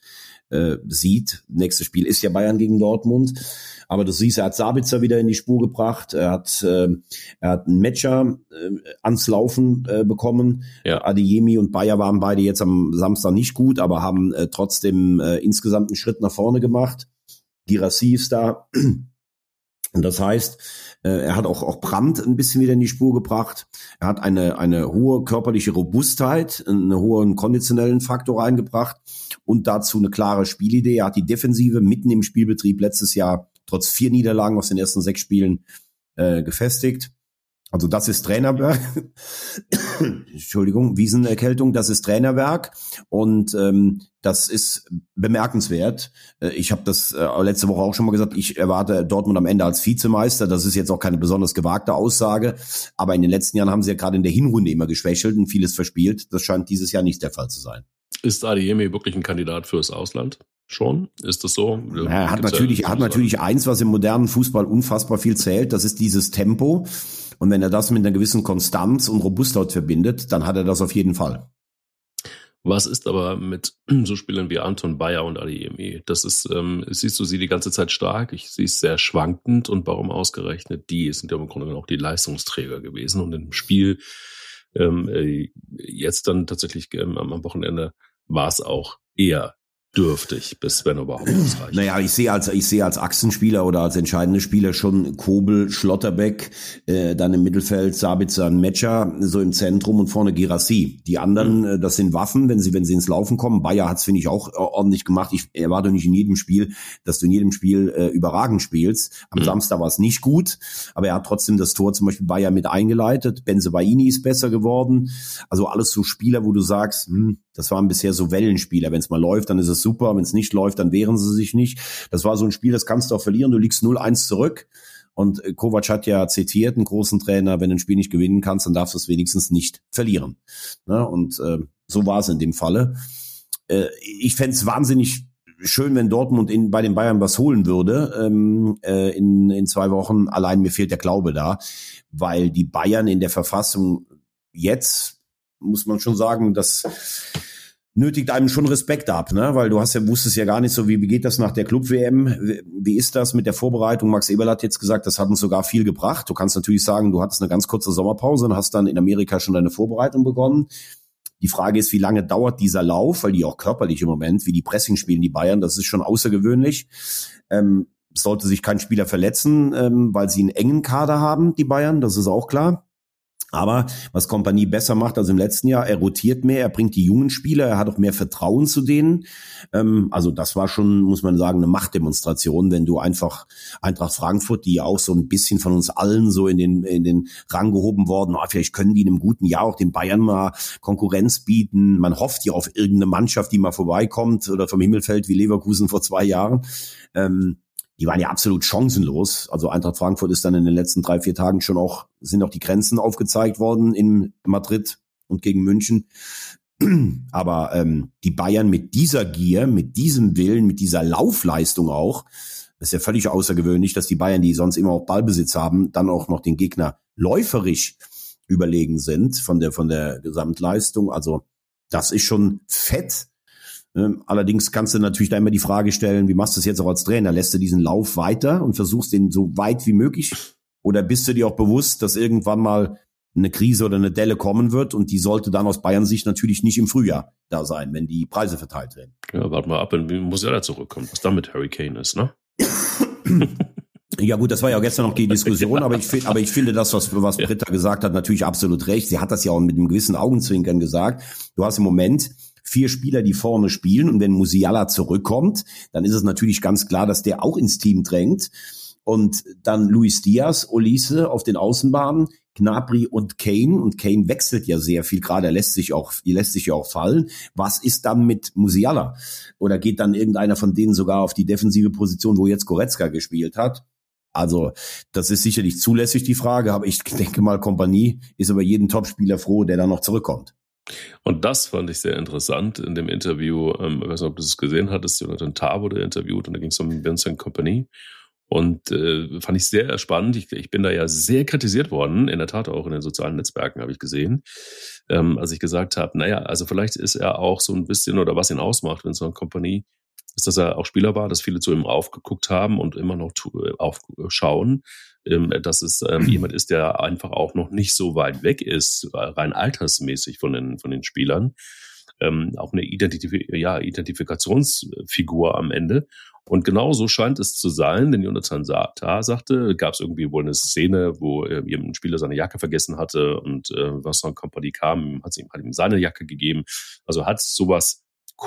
sieht. Nächstes Spiel ist ja Bayern gegen Dortmund. Aber du siehst, er hat Sabitzer wieder in die Spur gebracht. Er hat einen Matcher ans Laufen bekommen. Ja. Adeyemi und Bayer waren beide jetzt am Samstag nicht gut, aber haben trotzdem insgesamt einen Schritt nach vorne gemacht. Girassi ist da. Und das heißt, er hat auch Brandt ein bisschen wieder in die Spur gebracht. Er hat eine hohe körperliche Robustheit, einen hohen konditionellen Faktor reingebracht und dazu eine klare Spielidee. Er hat die Defensive mitten im Spielbetrieb letztes Jahr trotz 4 Niederlagen aus den ersten 6 Spielen gefestigt. Also das ist Trainerwerk. Entschuldigung, Wiesenerkältung, das ist Trainerwerk und das ist bemerkenswert. Ich habe das letzte Woche auch schon mal gesagt, ich erwarte Dortmund am Ende als Vizemeister. Das ist jetzt auch keine besonders gewagte Aussage, aber in den letzten Jahren haben sie ja gerade in der Hinrunde immer geschwächelt und vieles verspielt. Das scheint dieses Jahr nicht der Fall zu sein. Ist Adeyemi wirklich ein Kandidat fürs Ausland? Schon? Ist das so? Er hat natürlich eins, was im modernen Fußball unfassbar viel zählt, das ist dieses Tempo. Und wenn er das mit einer gewissen Konstanz und Robustheit verbindet, dann hat er das auf jeden Fall. Was ist aber mit so Spielern wie Anton Bayer und Adeyemi? Das ist, siehst du sie die ganze Zeit stark? Ich sehe es sehr schwankend und warum ausgerechnet die? Es sind ja im Grunde genommen auch die Leistungsträger gewesen und im Spiel jetzt dann tatsächlich am Wochenende war es auch eher dürftig, bis wenn überhaupt ausreicht. Naja, ich sehe als Achsenspieler oder als entscheidende Spieler schon Kobel, Schlotterbeck, dann im Mittelfeld Sabitzer und Metscher, so im Zentrum und vorne Girassi. Die anderen, das sind Waffen, wenn sie ins Laufen kommen. Bayer hat's, finde ich, auch ordentlich gemacht. Ich erwarte nicht in jedem Spiel, dass du in jedem Spiel überragend spielst. Am Samstag war es nicht gut, aber er hat trotzdem das Tor zum Beispiel Bayer mit eingeleitet. Bensebaini ist besser geworden. Also alles so Spieler, wo du sagst, das waren bisher so Wellenspieler. Wenn es mal läuft, dann ist es super. Wenn es nicht läuft, dann wehren sie sich nicht. Das war so ein Spiel, das kannst du auch verlieren. Du liegst 0-1 zurück. Und Kovac hat ja zitiert, einen großen Trainer, wenn du ein Spiel nicht gewinnen kannst, dann darfst du es wenigstens nicht verlieren. Ne? Und so war es in dem Falle. Ich fände es wahnsinnig schön, wenn Dortmund bei den Bayern was holen würde in 2 Wochen. Allein mir fehlt der Glaube da, weil die Bayern in der Verfassung jetzt, muss man schon sagen, das nötigt einem schon Respekt ab, ne? Weil du wusstest ja gar nicht so, wie geht das nach der Club-WM? Wie ist das mit der Vorbereitung? Max Eberl hat jetzt gesagt, das hat uns sogar viel gebracht. Du kannst natürlich sagen, du hattest eine ganz kurze Sommerpause und hast dann in Amerika schon deine Vorbereitung begonnen. Die Frage ist, wie lange dauert dieser Lauf? Weil die auch körperlich im Moment, wie die Pressing spielen, die Bayern, das ist schon außergewöhnlich. Sollte sich kein Spieler verletzen, weil sie einen engen Kader haben, die Bayern, das ist auch klar. Aber was Kompanie besser macht als im letzten Jahr, er rotiert mehr, er bringt die jungen Spieler, er hat auch mehr Vertrauen zu denen. Also das war schon, muss man sagen, eine Machtdemonstration, wenn du einfach Eintracht Frankfurt, die ja auch so ein bisschen von uns allen so in den Rang gehoben worden, vielleicht können die in einem guten Jahr auch den Bayern mal Konkurrenz bieten. Man hofft ja auf irgendeine Mannschaft, die mal vorbeikommt oder vom Himmel fällt wie Leverkusen vor 2 Jahren. Die waren ja absolut chancenlos. Also Eintracht Frankfurt ist dann in den letzten 3-4 Tagen sind auch die Grenzen aufgezeigt worden in Madrid und gegen München. Aber die Bayern mit dieser Gier, mit diesem Willen, mit dieser Laufleistung auch, das ist ja völlig außergewöhnlich, dass die Bayern, die sonst immer auch Ballbesitz haben, dann auch noch den Gegner läuferisch überlegen sind von der Gesamtleistung. Also das ist schon fett. Allerdings kannst du natürlich da immer die Frage stellen, wie machst du es jetzt auch als Trainer? Lässt du diesen Lauf weiter und versuchst den so weit wie möglich? Oder bist du dir auch bewusst, dass irgendwann mal eine Krise oder eine Delle kommen wird und die sollte dann aus Bayern Sicht natürlich nicht im Frühjahr da sein, wenn die Preise verteilt werden? Ja, warte mal ab, wenn Musiala zurückkommt, was da mit Harry Kane ist, ne? Ja gut, das war ja gestern noch die Diskussion, aber ich finde das, was Britta gesagt hat, natürlich absolut recht. Sie hat das ja auch mit einem gewissen Augenzwinkern gesagt. Du hast im Moment 4 Spieler, die vorne spielen und wenn Musiala zurückkommt, dann ist es natürlich ganz klar, dass der auch ins Team drängt und dann Luis Diaz, Olise auf den Außenbahnen, Gnabry und Kane wechselt ja sehr viel gerade, er lässt sich ja auch fallen. Was ist dann mit Musiala? Oder geht dann irgendeiner von denen sogar auf die defensive Position, wo jetzt Goretzka gespielt hat? Also das ist sicherlich zulässig, die Frage, aber ich denke mal, Kompanie ist über jeden Topspieler froh, der dann noch zurückkommt. Und das fand ich sehr interessant in dem Interview, ich weiß nicht, ob du es gesehen hattest, Jonathan Tah wurde interviewt und da ging es um Vincent Kompany und fand ich sehr spannend. Ich bin da ja sehr kritisiert worden, in der Tat auch in den sozialen Netzwerken habe ich gesehen, als ich gesagt habe, naja, also vielleicht ist er auch so ein bisschen oder was ihn ausmacht, Vincent Kompany, ist, dass er auch Spieler war, dass viele zu ihm aufgeguckt haben und immer noch aufschauen, dass es jemand ist, der einfach auch noch nicht so weit weg ist, rein altersmäßig von den Spielern. Auch eine Identifikationsfigur am Ende. Und genauso scheint es zu sein, denn Jonathan Tah sagte, gab es irgendwie wohl eine Szene, wo ein Spieler seine Jacke vergessen hatte und Vincent Kompany kam, hat ihm seine Jacke gegeben. Also hat sowas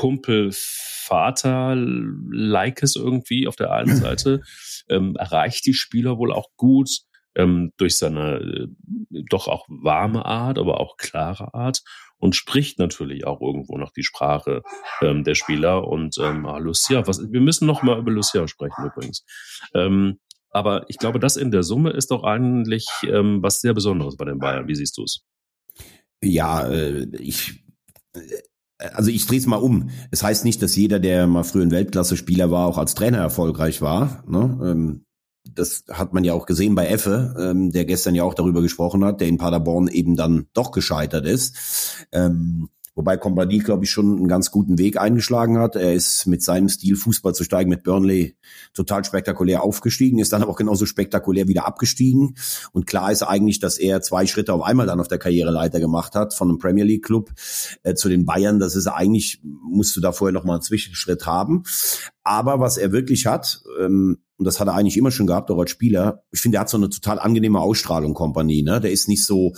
Kumpel-Vater-Likes irgendwie auf der einen Seite, erreicht die Spieler wohl auch gut, durch seine doch auch warme Art, aber auch klare Art und spricht natürlich auch irgendwo noch die Sprache der Spieler. Und Lucia, wir müssen noch mal über Lucia sprechen übrigens. Aber ich glaube, das in der Summe ist doch eigentlich was sehr Besonderes bei den Bayern. Wie siehst du es? Ja, ich drehe es mal um. Es heißt nicht, dass jeder, der mal früher ein Weltklasse-Spieler war, auch als Trainer erfolgreich war. Ne? Das hat man ja auch gesehen bei Effe, der gestern ja auch darüber gesprochen hat, der in Paderborn eben dann doch gescheitert ist. Wobei Kompany, glaube ich, schon einen ganz guten Weg eingeschlagen hat. Er ist mit seinem Stil, Fußball zu steigen, mit Burnley total spektakulär aufgestiegen, ist dann aber auch genauso spektakulär wieder abgestiegen. Und klar ist eigentlich, dass er 2 Schritte auf einmal dann auf der Karriereleiter gemacht hat, von einem Premier League Club zu den Bayern. Das ist eigentlich, musst du da vorher nochmal einen Zwischenschritt haben. Aber was er wirklich hat, und das hat er eigentlich immer schon gehabt, auch als Spieler, ich finde, er hat so eine total angenehme Ausstrahlung, Kompany, ne? Der ist nicht so,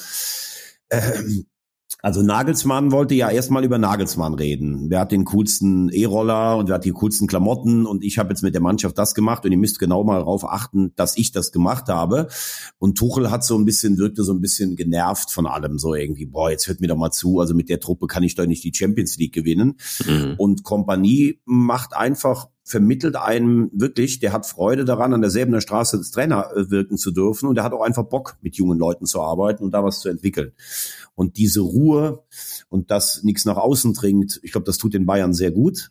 also Nagelsmann wollte ja erstmal über Nagelsmann reden. Wer hat den coolsten E-Roller und wer hat die coolsten Klamotten und ich habe jetzt mit der Mannschaft das gemacht und ihr müsst genau mal darauf achten, dass ich das gemacht habe. Und Tuchel wirkte so ein bisschen genervt von allem, so irgendwie, jetzt hört mir doch mal zu, also mit der Truppe kann ich doch nicht die Champions League gewinnen. Mhm. Und Kompany vermittelt einem wirklich, der hat Freude daran, an derselben Straße als Trainer wirken zu dürfen und der hat auch einfach Bock, mit jungen Leuten zu arbeiten und da was zu entwickeln. Und diese Ruhe und dass nichts nach außen dringt, ich glaube, das tut den Bayern sehr gut.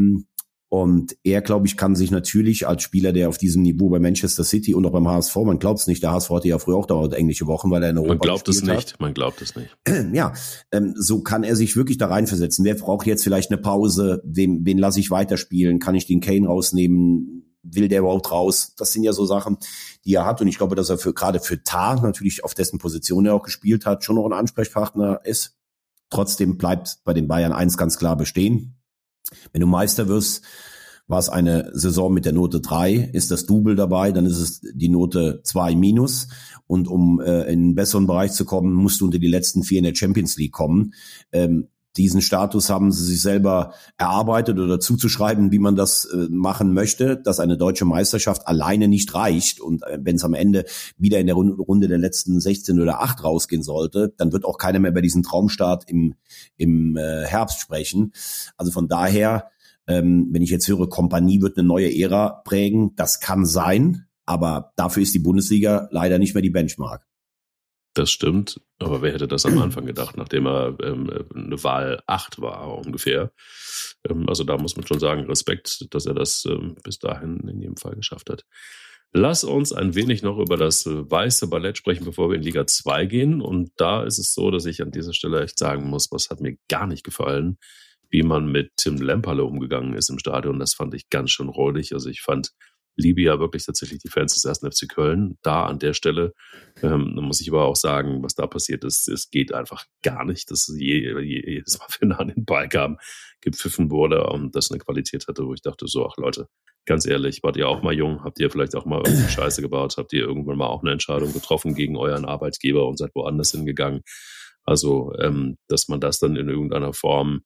Und er, glaube ich, kann sich natürlich als Spieler, der auf diesem Niveau bei Manchester City und auch beim HSV, man glaubt es nicht, der HSV hatte ja früher auch dauernd englische Wochen, weil er in Europa gespielt hat. Man glaubt es nicht. Ja, so kann er sich wirklich da reinversetzen. Wer braucht jetzt vielleicht eine Pause? Wen lasse ich weiterspielen? Kann ich den Kane rausnehmen? Will der überhaupt raus? Das sind ja so Sachen, die er hat. Und ich glaube, dass er gerade für Tah natürlich auf dessen Position er auch gespielt hat, schon noch ein Ansprechpartner ist. Trotzdem bleibt bei den Bayern eins ganz klar bestehen. Wenn du Meister wirst, war es eine Saison mit der Note 3, ist das Double dabei, dann ist es die Note 2-. Und um in einen besseren Bereich zu kommen, musst du unter die letzten 4 in der Champions League kommen. Diesen Status haben sie sich selber erarbeitet oder zuzuschreiben, wie man das machen möchte, dass eine deutsche Meisterschaft alleine nicht reicht. Und wenn es am Ende wieder in der Runde der letzten 16 oder 8 rausgehen sollte, dann wird auch keiner mehr über diesen Traumstart im Herbst sprechen. Also von daher, wenn ich jetzt höre, Kompany wird eine neue Ära prägen, das kann sein, aber dafür ist die Bundesliga leider nicht mehr die Benchmark. Das stimmt, aber wer hätte das am Anfang gedacht, nachdem er eine Wahl 8 war ungefähr. Also da muss man schon sagen, Respekt, dass er das bis dahin in jedem Fall geschafft hat. Lass uns ein wenig noch über das weiße Ballett sprechen, bevor wir in Liga 2 gehen. Und da ist es so, dass ich an dieser Stelle echt sagen muss, was hat mir gar nicht gefallen, wie man mit Tim Lemperle umgegangen ist im Stadion. Das fand ich ganz schön räudig. Also ich liebe ja wirklich tatsächlich die Fans des 1. FC Köln. Da an der Stelle muss ich aber auch sagen, was da passiert ist, es geht einfach gar nicht, dass jedes Mal, wenn er an den Ball kam, gepfiffen wurde und das eine Qualität hatte, wo ich dachte so, ach Leute, ganz ehrlich, wart ihr auch mal jung? Habt ihr vielleicht auch mal irgendwie Scheiße gebaut? Habt ihr irgendwann mal auch eine Entscheidung getroffen gegen euren Arbeitgeber und seid woanders hingegangen? Also, dass man das dann in irgendeiner Form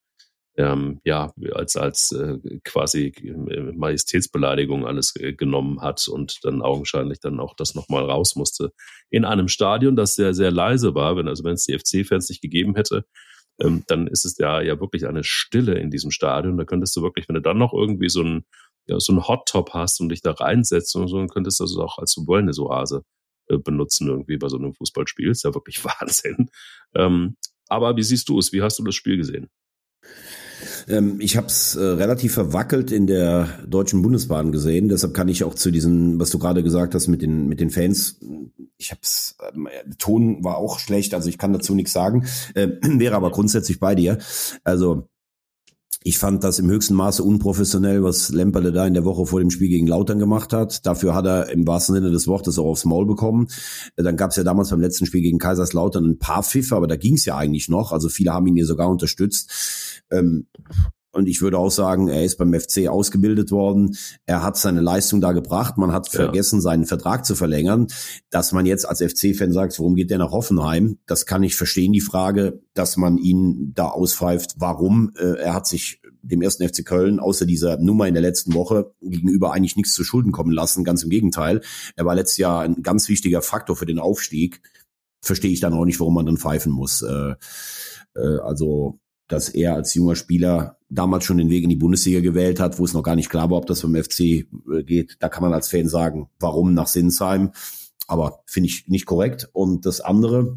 als quasi Majestätsbeleidigung alles genommen hat und dann augenscheinlich dann auch das nochmal raus musste. In einem Stadion, das sehr, sehr leise war, wenn es die FC-Fans nicht gegeben hätte, dann ist es ja wirklich eine Stille in diesem Stadion. Da könntest du wirklich, wenn du dann noch irgendwie so einen Hot-Top hast und dich da reinsetzt und so, dann könntest du das auch als Wellness-Oase benutzen irgendwie bei so einem Fußballspiel. Ist ja wirklich Wahnsinn. Aber wie siehst du es? Wie hast du das Spiel gesehen? Ich habe es relativ verwackelt in der Deutschen Bundesbahn gesehen. Deshalb kann ich auch zu diesen, was du gerade gesagt hast mit den Fans, der Ton war auch schlecht, also ich kann dazu nichts sagen, wäre aber grundsätzlich bei dir. Also Ich fand das im höchsten Maße unprofessionell, was Lemperle da in der Woche vor dem Spiel gegen Lautern gemacht hat. Dafür hat er im wahrsten Sinne des Wortes auch aufs Maul bekommen. Dann gab es ja damals beim letzten Spiel gegen Kaiserslautern ein paar Pfiffe, aber da ging es ja eigentlich noch. Also viele haben ihn hier sogar unterstützt. Und ich würde auch sagen, er ist beim FC ausgebildet worden. Er hat seine Leistung da gebracht. Man hat vergessen, seinen Vertrag zu verlängern. Dass man jetzt als FC-Fan sagt, warum geht der nach Hoffenheim? Das kann ich verstehen, die Frage, dass man ihn da auspfeift. Warum? Er hat sich dem 1. FC Köln außer dieser Nummer in der letzten Woche gegenüber eigentlich nichts zu Schulden kommen lassen. Ganz im Gegenteil. Er war letztes Jahr ein ganz wichtiger Faktor für den Aufstieg. Verstehe ich dann auch nicht, warum man dann pfeifen muss. Also dass er als junger Spieler damals schon den Weg in die Bundesliga gewählt hat, wo es noch gar nicht klar war, ob das beim FC geht. Da kann man als Fan sagen, warum nach Sinsheim. Aber finde ich nicht korrekt. Und das andere,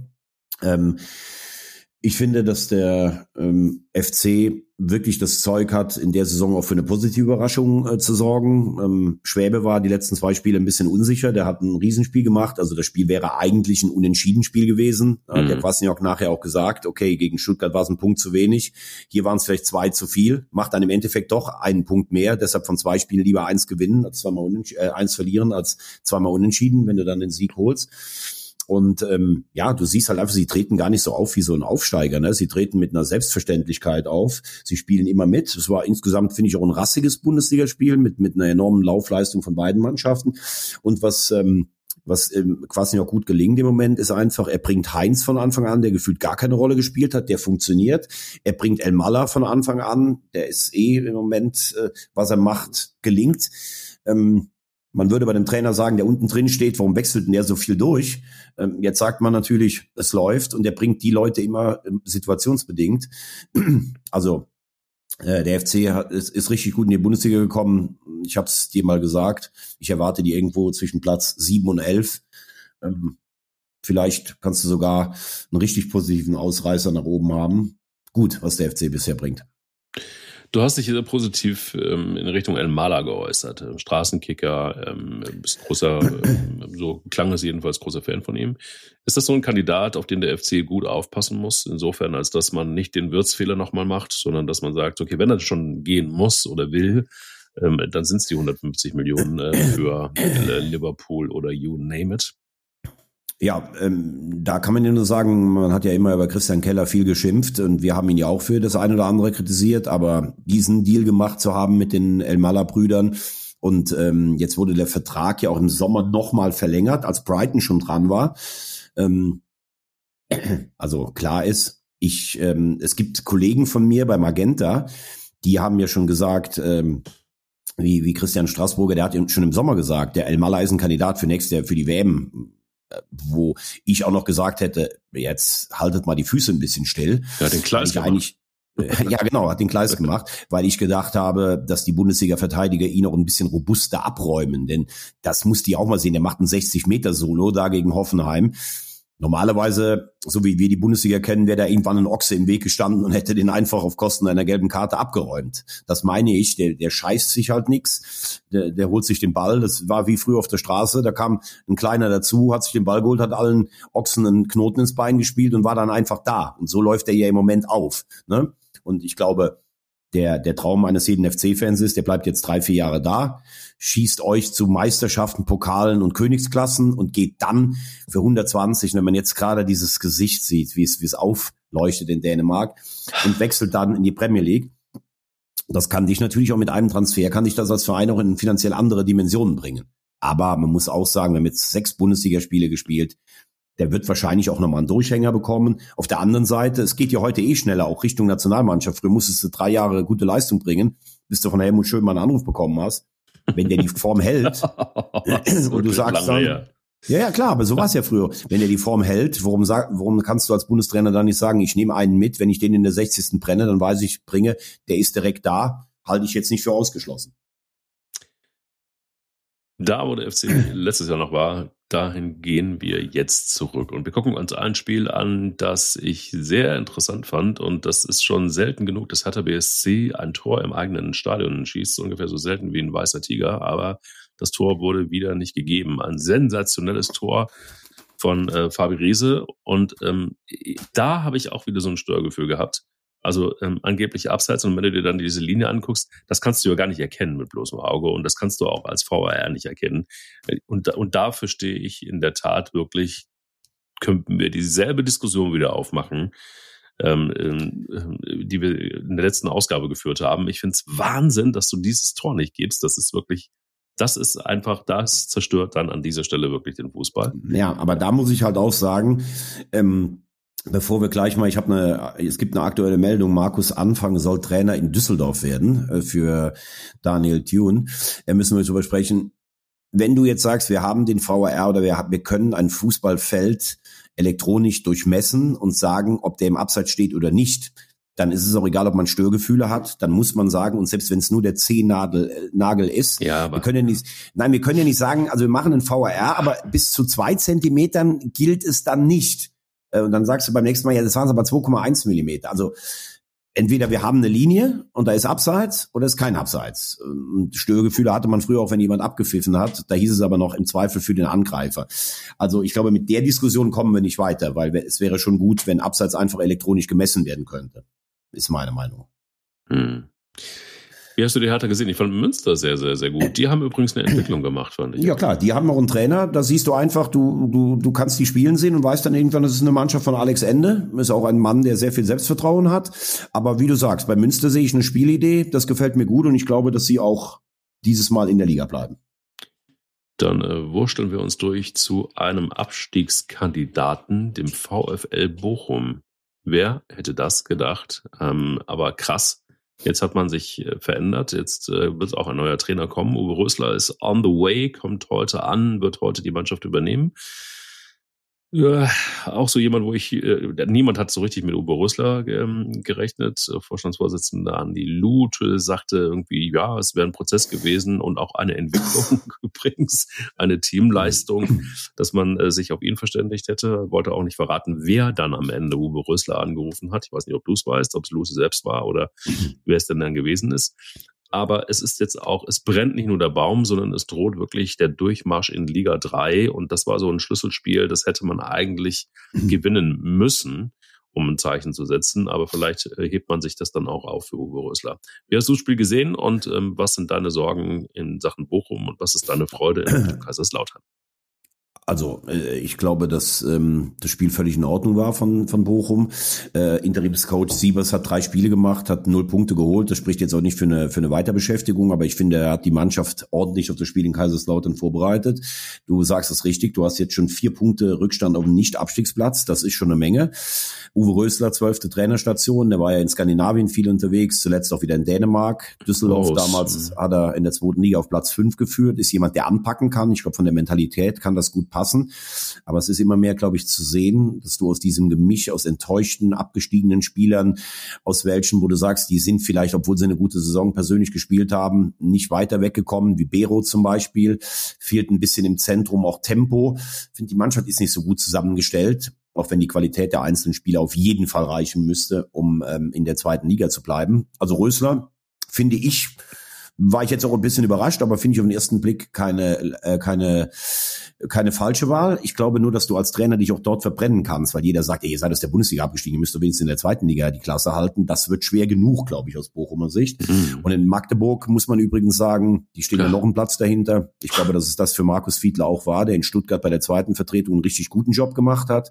ich finde, dass der FC wirklich das Zeug hat, in der Saison auch für eine positive Überraschung zu sorgen. Schwäbe war die letzten 2 Spiele ein bisschen unsicher. Der hat ein Riesenspiel gemacht. Also das Spiel wäre eigentlich ein Unentschieden-Spiel gewesen. Der Kwasniok nachher auch gesagt, okay, gegen Stuttgart war es ein Punkt zu wenig. Hier waren es vielleicht 2 zu viel. Macht dann im Endeffekt doch einen Punkt mehr. Deshalb von 2 Spielen lieber 1 gewinnen, als 1 verlieren, als 2-mal unentschieden, wenn du dann den Sieg holst. Und du siehst halt einfach, sie treten gar nicht so auf wie so ein Aufsteiger. Ne? Sie treten mit einer Selbstverständlichkeit auf. Sie spielen immer mit. Es war insgesamt, finde ich, auch ein rassiges Bundesligaspiel mit einer enormen Laufleistung von beiden Mannschaften. Und was quasi auch gut gelingt im Moment, ist einfach, er bringt Heinz von Anfang an, der gefühlt gar keine Rolle gespielt hat, der funktioniert. Er bringt Elmalah von Anfang an, der ist im Moment, was er macht, gelingt. Man würde bei dem Trainer sagen, der unten drin steht, warum wechselt denn der so viel durch? Jetzt sagt man natürlich, es läuft und der bringt die Leute immer situationsbedingt. Also der FC ist richtig gut in die Bundesliga gekommen. Ich habe es dir mal gesagt, ich erwarte die irgendwo zwischen Platz 7 und 11. Vielleicht kannst du sogar einen richtig positiven Ausreißer nach oben haben. Gut, was der FC bisher bringt. Du hast dich sehr positiv in Richtung Elmalah geäußert. Straßenkicker, bist großer, so klang es jedenfalls, großer Fan von ihm. Ist das so ein Kandidat, auf den der FC gut aufpassen muss? Insofern, als dass man nicht den Wirtsfehler nochmal macht, sondern dass man sagt, okay, wenn er schon gehen muss oder will, dann sind es die 150 Millionen für Liverpool oder you name it. Ja, da kann man ja nur sagen, man hat ja immer über Christian Keller viel geschimpft und wir haben ihn ja auch für das eine oder andere kritisiert, aber diesen Deal gemacht zu haben mit den Elmalah-Brüdern und jetzt wurde der Vertrag ja auch im Sommer nochmal verlängert, als Brighton schon dran war. Also klar ist, es gibt Kollegen von mir bei Magenta, die haben mir schon gesagt, wie Christian Straßburger, der hat schon im Sommer gesagt, der Elmalah ist ein Kandidat für nächstes Jahr für die WM, wo ich auch noch gesagt hätte, jetzt haltet mal die Füße ein bisschen still. Ja, den Kleis gemacht. Ja, genau, hat den Kleis gemacht, weil ich gedacht habe, dass die Bundesliga-Verteidiger ihn auch ein bisschen robuster abräumen, denn das muss die auch mal sehen. Der macht einen 60-Meter-Solo da gegen Hoffenheim. Normalerweise, so wie wir die Bundesliga kennen, wäre da irgendwann ein Ochse im Weg gestanden und hätte den einfach auf Kosten einer gelben Karte abgeräumt. Das meine ich, der scheißt sich halt nix, der holt sich den Ball. Das war wie früher auf der Straße, da kam ein Kleiner dazu, hat sich den Ball geholt, hat allen Ochsen einen Knoten ins Bein gespielt und war dann einfach da. Und so läuft er ja im Moment auf. Ne? Und ich glaube, der Traum eines jeden FC-Fans ist, der bleibt jetzt 3-4 Jahre da, schießt euch zu Meisterschaften, Pokalen und Königsklassen und geht dann für 120, wenn man jetzt gerade dieses Gesicht sieht, wie es aufleuchtet in Dänemark und wechselt dann in die Premier League. Das kann dich natürlich auch mit einem Transfer, kann dich das als Verein auch in finanziell andere Dimensionen bringen. Aber man muss auch sagen, wir haben jetzt 6 Bundesligaspiele gespielt, der wird wahrscheinlich auch nochmal einen Durchhänger bekommen. Auf der anderen Seite, es geht ja heute schneller, auch Richtung Nationalmannschaft. Früher musstest du 3 Jahre gute Leistung bringen, bis du von Helmut Schön mal einen Anruf bekommen hast. Wenn der die Form hält und du sagst dann, ja klar, aber so war es ja früher. Wenn der die Form hält, warum kannst du als Bundestrainer dann nicht sagen, ich nehme einen mit, wenn ich den in der 60. brenne, dann weiß ich, der ist direkt da, halte ich jetzt nicht für ausgeschlossen. Da, wo der FC letztes Jahr noch war, dahin gehen wir jetzt zurück. Und wir gucken uns ein Spiel an, das ich sehr interessant fand. Und das ist schon selten genug, dass Hertha BSC ein Tor im eigenen Stadion schießt. Ungefähr so selten wie ein weißer Tiger. Aber das Tor wurde wieder nicht gegeben. Ein sensationelles Tor von Fabi Riese. Und da habe ich auch wieder so ein Störgefühl gehabt. Also angeblich abseits, und wenn du dir dann diese Linie anguckst, das kannst du ja gar nicht erkennen mit bloßem Auge und das kannst du auch als VAR nicht erkennen. Und dafür stehe ich in der Tat wirklich, könnten wir dieselbe Diskussion wieder aufmachen, die wir in der letzten Ausgabe geführt haben. Ich finde es Wahnsinn, dass du dieses Tor nicht gibst. Das ist einfach, das zerstört dann an dieser Stelle wirklich den Fußball. Ja, aber da muss ich halt auch sagen, bevor wir gleich mal, es gibt eine aktuelle Meldung, Markus Anfang soll Trainer in Düsseldorf werden für Daniel Thune. Müssen wir darüber sprechen. Wenn du jetzt sagst, wir haben den VAR oder wir können ein Fußballfeld elektronisch durchmessen und sagen, ob der im Abseits steht oder nicht, dann ist es auch egal, ob man Störgefühle hat, dann muss man sagen, und selbst wenn es nur der Zehennagel ist, wir können ja nicht sagen, also wir machen einen VAR, aber bis zu 2 Zentimetern gilt es dann nicht. Und dann sagst du beim nächsten Mal, ja, das waren aber 2,1 Millimeter. Also entweder wir haben eine Linie und da ist Abseits oder ist kein Abseits. Und Störgefühle hatte man früher auch, wenn jemand abgepfiffen hat. Da hieß es aber noch im Zweifel für den Angreifer. Also ich glaube, mit der Diskussion kommen wir nicht weiter, weil es wäre schon gut, wenn Abseits einfach elektronisch gemessen werden könnte. Ist meine Meinung. Wie hast du die Hertha gesehen? Ich fand Münster sehr, sehr, sehr gut. Die haben übrigens eine Entwicklung gemacht, fand ich. Ja klar, die haben noch einen Trainer. Da siehst du einfach, du kannst die spielen sehen und weißt dann irgendwann, das ist eine Mannschaft von Alex Ende. Ist auch ein Mann, der sehr viel Selbstvertrauen hat. Aber wie du sagst, bei Münster sehe ich eine Spielidee. Das gefällt mir gut und ich glaube, dass sie auch dieses Mal in der Liga bleiben. Dann wursteln wir uns durch zu einem Abstiegskandidaten, dem VfL Bochum. Wer hätte das gedacht? Aber krass. Jetzt hat man sich verändert, jetzt wird auch ein neuer Trainer kommen. Uwe Rösler ist on the way, kommt heute an, wird heute die Mannschaft übernehmen. Ja, auch so jemand, niemand hat so richtig mit Uwe Rösler gerechnet. Vorstandsvorsitzender Andi Luth sagte irgendwie, ja, es wäre ein Prozess gewesen und auch eine Entwicklung übrigens, eine Teamleistung, dass man sich auf ihn verständigt hätte. Wollte auch nicht verraten, wer dann am Ende Uwe Rösler angerufen hat. Ich weiß nicht, ob du es weißt, ob es Luth selbst war oder wer es denn dann gewesen ist. Aber es ist jetzt auch, es brennt nicht nur der Baum, sondern es droht wirklich der Durchmarsch in Liga 3. Und das war so ein Schlüsselspiel, das hätte man eigentlich gewinnen müssen, um ein Zeichen zu setzen. Aber vielleicht hebt man sich das dann auch auf für Uwe Rösler. Wie hast du das Spiel gesehen und was sind deine Sorgen in Sachen Bochum und was ist deine Freude in Kaiserslautern? Also ich glaube, dass das Spiel völlig in Ordnung war von Bochum. Interimscoach Siebers hat 3 Spiele gemacht, hat 0 Punkte geholt. Das spricht jetzt auch nicht für eine Weiterbeschäftigung, aber ich finde, er hat die Mannschaft ordentlich auf das Spiel in Kaiserslautern vorbereitet. Du sagst es richtig, du hast jetzt schon 4 Punkte Rückstand auf dem Nicht-Abstiegsplatz. Das ist schon eine Menge. Uwe Rösler, 12. Trainerstation, der war ja in Skandinavien viel unterwegs, zuletzt auch wieder in Dänemark. Düsseldorf damals hat er in der 2. Liga auf Platz 5 geführt, ist jemand, der anpacken kann. Ich glaube, von der Mentalität kann das gut passen. Aber es ist immer mehr, glaube ich, zu sehen, dass du aus diesem Gemisch, aus enttäuschten, abgestiegenen Spielern, aus welchen, wo du sagst, die sind vielleicht, obwohl sie eine gute Saison persönlich gespielt haben, nicht weiter weggekommen, wie Bero zum Beispiel, fehlt ein bisschen im Zentrum auch Tempo. Ich finde, die Mannschaft ist nicht so gut zusammengestellt, auch wenn die Qualität der einzelnen Spieler auf jeden Fall reichen müsste, um in der 2. Liga zu bleiben. Also Rösler, finde ich, war ich jetzt auch ein bisschen überrascht, aber finde ich auf den ersten Blick keine falsche Wahl. Ich glaube nur, dass du als Trainer dich auch dort verbrennen kannst, weil jeder sagt, ihr seid aus der Bundesliga abgestiegen, ihr müsst doch wenigstens in der 2. Liga die Klasse halten. Das wird schwer genug, glaube ich, aus Bochumer Sicht. Und in Magdeburg muss man übrigens sagen, die stehen ja noch einen Platz dahinter. Ich glaube, dass es das für Markus Fiedler auch war, der in Stuttgart bei der 2. Vertretung einen richtig guten Job gemacht hat.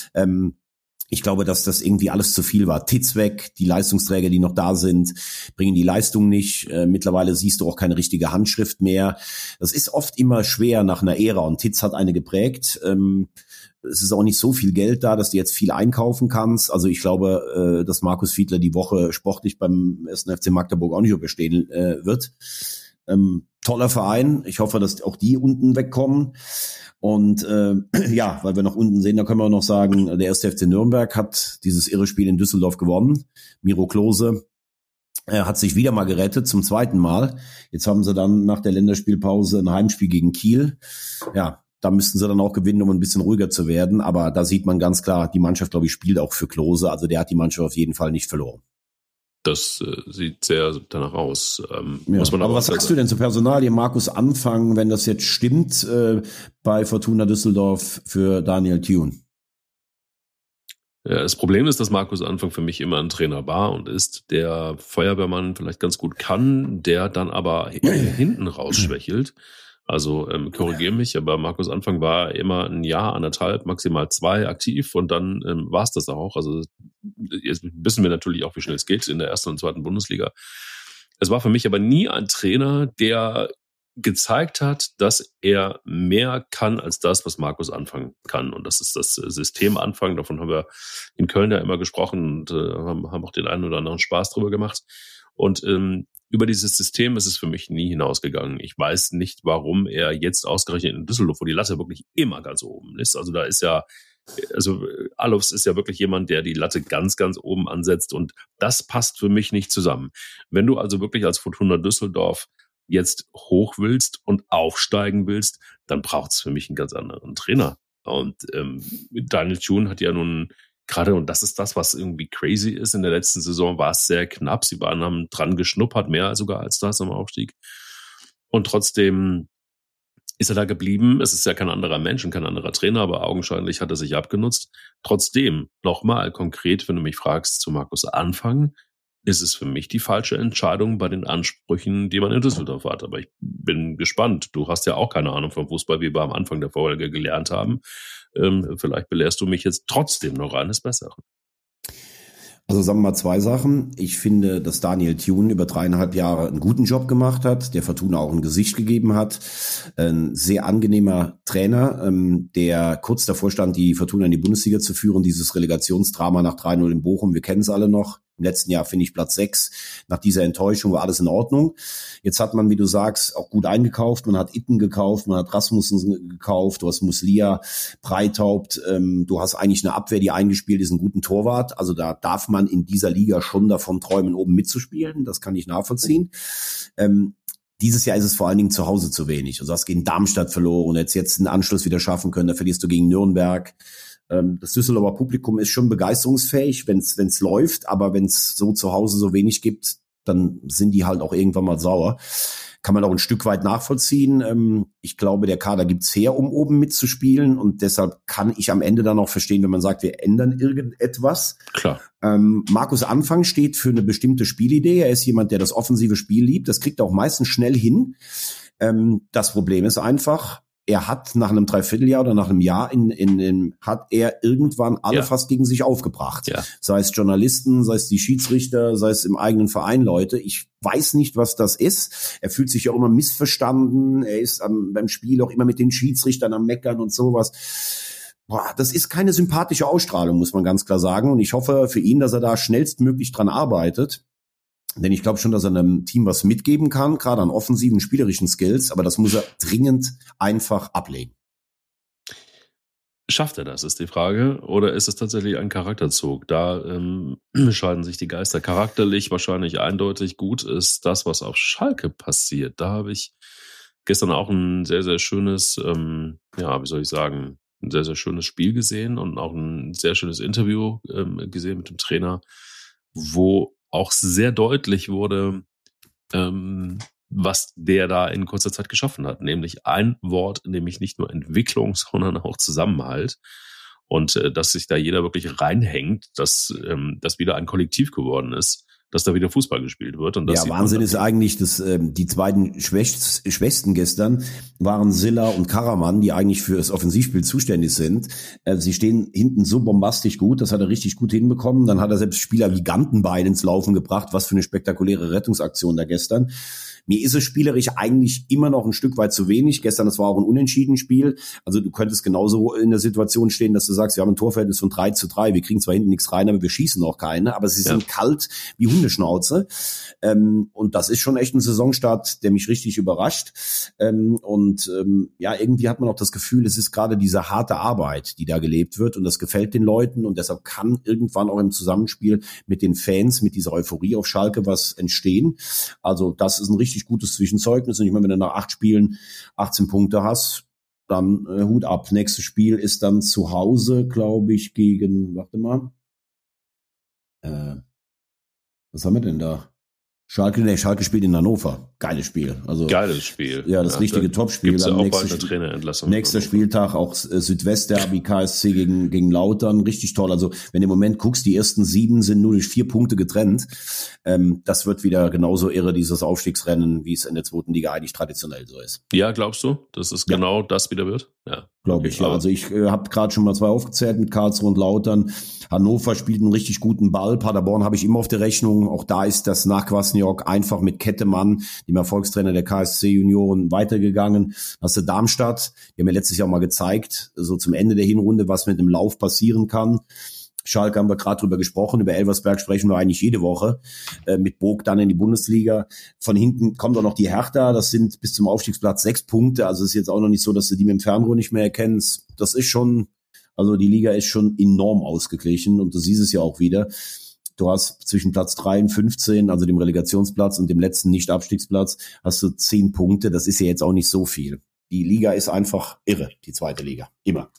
Ich glaube, dass das irgendwie alles zu viel war. Titz weg, die Leistungsträger, die noch da sind, bringen die Leistung nicht. Mittlerweile siehst du auch keine richtige Handschrift mehr. Das ist oft immer schwer nach einer Ära und Titz hat eine geprägt. Es ist auch nicht so viel Geld da, dass du jetzt viel einkaufen kannst. Also ich glaube, dass Markus Fiedler die Woche sportlich beim 1. FC Magdeburg auch nicht überstehen wird. Toller Verein. Ich hoffe, dass auch die unten wegkommen. Und ja, weil wir noch unten sehen, da können wir noch sagen, der 1. FC Nürnberg hat dieses irre Spiel in Düsseldorf gewonnen. Miro Klose hat sich wieder mal gerettet, zum 2. Mal. Jetzt haben sie dann nach der Länderspielpause ein Heimspiel gegen Kiel. Ja, da müssten sie dann auch gewinnen, um ein bisschen ruhiger zu werden. Aber da sieht man ganz klar, die Mannschaft, glaube ich, spielt auch für Klose. Also der hat die Mannschaft auf jeden Fall nicht verloren. Das sieht sehr danach aus. Muss man aber was sagst du denn zu Personalie Markus Anfang, wenn das jetzt stimmt, bei Fortuna Düsseldorf für Daniel Thune? Ja, das Problem ist, dass Markus Anfang für mich immer ein Trainer war und ist, der Feuerwehrmann vielleicht ganz gut kann, der dann aber hinten rausschwächelt. Also korrigiere mich, aber Markus Anfang war immer ein Jahr, 1,5, maximal 2 aktiv und dann war es das auch. Also jetzt wissen wir natürlich auch, wie schnell es geht in der 1. und 2. Bundesliga. Es war für mich aber nie ein Trainer, der gezeigt hat, dass er mehr kann als das, was Markus Anfang kann. Und das ist das System Anfang. Davon haben wir in Köln ja immer gesprochen und haben auch den einen oder anderen Spaß drüber gemacht. Und über dieses System ist es für mich nie hinausgegangen. Ich weiß nicht, warum er jetzt ausgerechnet in Düsseldorf, wo die Latte wirklich immer ganz oben ist. Also da ist ja, also Alofs ist ja wirklich jemand, der die Latte ganz, ganz oben ansetzt. Und das passt für mich nicht zusammen. Wenn du also wirklich als Fortuna Düsseldorf jetzt hoch willst und aufsteigen willst, dann braucht es für mich einen ganz anderen Trainer. Und Daniel Thune hat ja nun gerade, und das ist das, was irgendwie crazy ist, in der letzten Saison war es sehr knapp. Sie haben dran geschnuppert, mehr sogar als das am Aufstieg. Und trotzdem ist er da geblieben. Es ist ja kein anderer Mensch und kein anderer Trainer, aber augenscheinlich hat er sich abgenutzt. Trotzdem, nochmal konkret, wenn du mich fragst, zu Markus Anfang, ist es für mich die falsche Entscheidung bei den Ansprüchen, die man in Düsseldorf hat. Aber ich bin gespannt. Du hast ja auch keine Ahnung vom Fußball, wie wir am Anfang der Folge gelernt haben. Vielleicht belehrst du mich jetzt trotzdem noch eines Besseren. Also sagen wir mal 2 Sachen. Ich finde, dass Daniel Thune über 3,5 Jahre einen guten Job gemacht hat, der Fortuna auch ein Gesicht gegeben hat. Ein sehr angenehmer Trainer, der kurz davor stand, die Fortuna in die Bundesliga zu führen. Dieses Relegationsdrama nach 3-0 in Bochum, wir kennen es alle noch. Im letzten Jahr finde ich Platz 6. Nach dieser Enttäuschung war alles in Ordnung. Jetzt hat man, wie du sagst, auch gut eingekauft. Man hat Itten gekauft, man hat Rasmussen gekauft, du hast Muslia, Breithaupt. Du hast eigentlich eine Abwehr, die eingespielt ist, einen guten Torwart. Also da darf man in dieser Liga schon davon träumen, oben mitzuspielen. Das kann ich nachvollziehen. Dieses Jahr ist es vor allen Dingen zu Hause zu wenig. Also du hast gegen Darmstadt verloren und jetzt einen Anschluss wieder schaffen können. Da verlierst du gegen Nürnberg. Das Düsseldorfer Publikum ist schon begeisterungsfähig, wenn's läuft, aber wenn's so zu Hause so wenig gibt, dann sind die halt auch irgendwann mal sauer. Kann man auch ein Stück weit nachvollziehen. Ich glaube, der Kader gibt's her, um oben mitzuspielen und deshalb kann ich am Ende dann auch verstehen, wenn man sagt, wir ändern irgendetwas. Klar. Markus Anfang steht für eine bestimmte Spielidee. Er ist jemand, der das offensive Spiel liebt. Das kriegt er auch meistens schnell hin. Das Problem ist einfach, er hat nach einem Dreivierteljahr oder nach einem Jahr hat er irgendwann alle fast gegen sich aufgebracht. Ja. Sei es Journalisten, sei es die Schiedsrichter, sei es im eigenen Verein Leute. Ich weiß nicht, was das ist. Er fühlt sich auch immer missverstanden. Er ist beim Spiel auch immer mit den Schiedsrichtern am Meckern und sowas. Das ist keine sympathische Ausstrahlung, muss man ganz klar sagen. Und ich hoffe für ihn, dass er da schnellstmöglich dran arbeitet. Denn ich glaube schon, dass er einem Team was mitgeben kann, gerade an offensiven, spielerischen Skills, aber das muss er dringend einfach ablegen. Schafft er das, ist die Frage, oder ist es tatsächlich ein Charakterzug? Da scheiden sich die Geister. Charakterlich wahrscheinlich eindeutig gut ist das, was auf Schalke passiert. Da habe ich gestern auch ein sehr, sehr schönes, ein sehr, sehr schönes Spiel gesehen und auch ein sehr schönes Interview gesehen mit dem Trainer, wo auch sehr deutlich wurde, was der da in kurzer Zeit geschaffen hat. Nämlich ein Wort, nämlich nicht nur Entwicklung, sondern auch Zusammenhalt. Und dass sich da jeder wirklich reinhängt, dass das wieder ein Kollektiv geworden ist, dass da wieder Fußball gespielt wird. Und das Wahnsinn ist eigentlich, dass die beiden Schwächsten gestern waren Silla und Karaman, die eigentlich für das Offensivspiel zuständig sind. Sie stehen hinten so bombastisch gut, das hat er richtig gut hinbekommen. Dann hat er selbst Spieler wie Gantenbein ins Laufen gebracht. Was für eine spektakuläre Rettungsaktion da gestern. Mir ist es spielerisch eigentlich immer noch ein Stück weit zu wenig. Gestern, das war auch ein Unentschieden-Spiel. Also du könntest genauso in der Situation stehen, dass du sagst, wir haben ein Torverhältnis von 3-3. Wir kriegen zwar hinten nichts rein, aber wir schießen auch keine. Aber sie sind kalt wie Hundeschnauze. Und das ist schon echt ein Saisonstart, der mich richtig überrascht. Irgendwie hat man auch das Gefühl, es ist gerade diese harte Arbeit, die da gelebt wird. Und das gefällt den Leuten. Und deshalb kann irgendwann auch im Zusammenspiel mit den Fans, mit dieser Euphorie auf Schalke was entstehen. Also das ist ein richtig gutes Zwischenzeugnis. Und ich meine, wenn du nach 8 Spielen 18 Punkte hast, dann Hut ab. Nächstes Spiel ist dann zu Hause, glaube ich, gegen, was haben wir denn da? Schalke spielt in Hannover. geiles Spiel. Also geiles Spiel. Ja, das richtige Topspiel. Gibt's ja auch bald eine Trainerentlassung. Nächster Spieltag auch Südwestderby KSC gegen Lautern. Richtig toll. Also wenn du im Moment guckst, die ersten 7 sind nur durch 4 Punkte getrennt. Das wird wieder genauso irre, dieses Aufstiegsrennen, wie es in der 2. Liga eigentlich traditionell so ist. Ja, glaubst du, dass es genau das wieder wird? Ja. Glaube ich, ja. Also ich habe gerade schon mal 2 aufgezählt mit Karlsruhe und Lautern. Hannover spielt einen richtig guten Ball. Paderborn habe ich immer auf der Rechnung. Auch da ist das nach Kwasniok einfach mit Kettemann, dem Erfolgstrainer der KSC Junioren, weitergegangen. Hast du Darmstadt, die haben ja letztes Jahr mal gezeigt, so zum Ende der Hinrunde, was mit dem Lauf passieren kann. Schalke haben wir gerade drüber gesprochen, über Elversberg sprechen wir eigentlich jede Woche, mit Burg dann in die Bundesliga. Von hinten kommt auch noch die Hertha, das sind bis zum Aufstiegsplatz 6 Punkte, also es ist jetzt auch noch nicht so, dass du die mit dem Fernrohr nicht mehr erkennst. Das ist schon, also die Liga ist schon enorm ausgeglichen und du siehst es ja auch wieder. Du hast zwischen Platz 3 und 15, also dem Relegationsplatz und dem letzten Nicht-Abstiegsplatz, hast du 10 Punkte, das ist ja jetzt auch nicht so viel. Die Liga ist einfach irre, die 2. Liga, immer.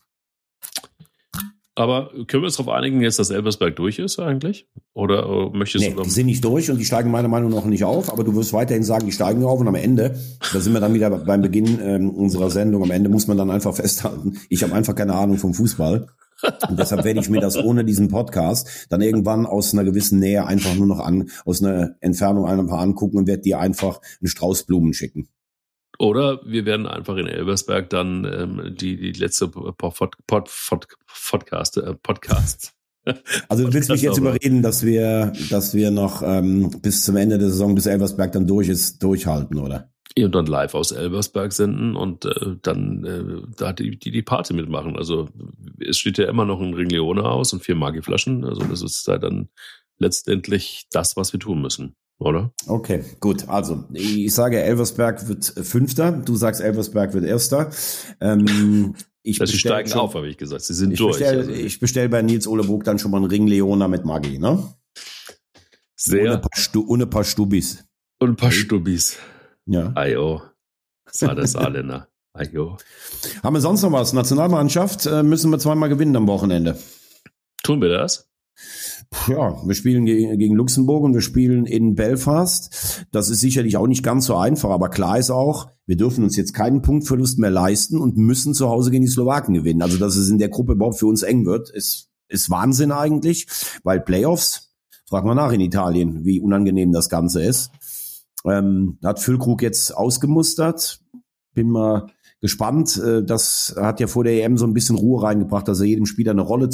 Aber können wir uns darauf einigen, jetzt, dass Elversberg durch ist eigentlich? Oder möchtest du... Die sind nicht durch und die steigen meiner Meinung nach nicht auf, aber du wirst weiterhin sagen, die steigen auf und am Ende, da sind wir dann wieder beim Beginn unserer Sendung, am Ende muss man dann einfach festhalten, ich habe einfach keine Ahnung vom Fußball und deshalb werde ich mir das ohne diesen Podcast dann irgendwann aus einer gewissen Nähe einfach nur noch aus einer Entfernung ein paar angucken und werde dir einfach einen Strauß Blumen schicken. Oder wir werden einfach in Elversberg dann die letzte Podcast. Also du willst mich jetzt überreden, dass wir noch bis zum Ende der Saison, bis Elversberg dann durch ist, durchhalten, oder? Und dann live aus Elversberg senden und dann da die Party mitmachen. Also es steht ja immer noch ein Ring Leone aus und 4 Maggi-Flaschen. Also das ist ja dann letztendlich das, was wir tun müssen. Oder? Okay, gut. Also, ich sage, Elversberg wird 5. Du sagst, Elversberg wird 1. Sie steigen auf, habe ich gesagt. Sie sind durch. Ich bestelle bei Nils Ole Burg dann schon mal einen Ring Leona mit Maggi, ne? Sehr. Ohne ein paar Stubis. Und ein paar Stubis. Ja. Ajo. Das war der Saarländer. Ajo. Haben wir sonst noch was? Nationalmannschaft müssen wir 2-mal gewinnen am Wochenende. Tun wir das? Ja, wir spielen gegen Luxemburg und wir spielen in Belfast. Das ist sicherlich auch nicht ganz so einfach, aber klar ist auch, wir dürfen uns jetzt keinen Punktverlust mehr leisten und müssen zu Hause gegen die Slowaken gewinnen. Also, dass es in der Gruppe überhaupt für uns eng wird, ist Wahnsinn eigentlich, weil Playoffs, frag mal nach in Italien, wie unangenehm das Ganze ist. Hat Füllkrug jetzt ausgemustert. Bin mal gespannt. Das hat ja vor der EM so ein bisschen Ruhe reingebracht, dass er jedem Spieler eine Rolle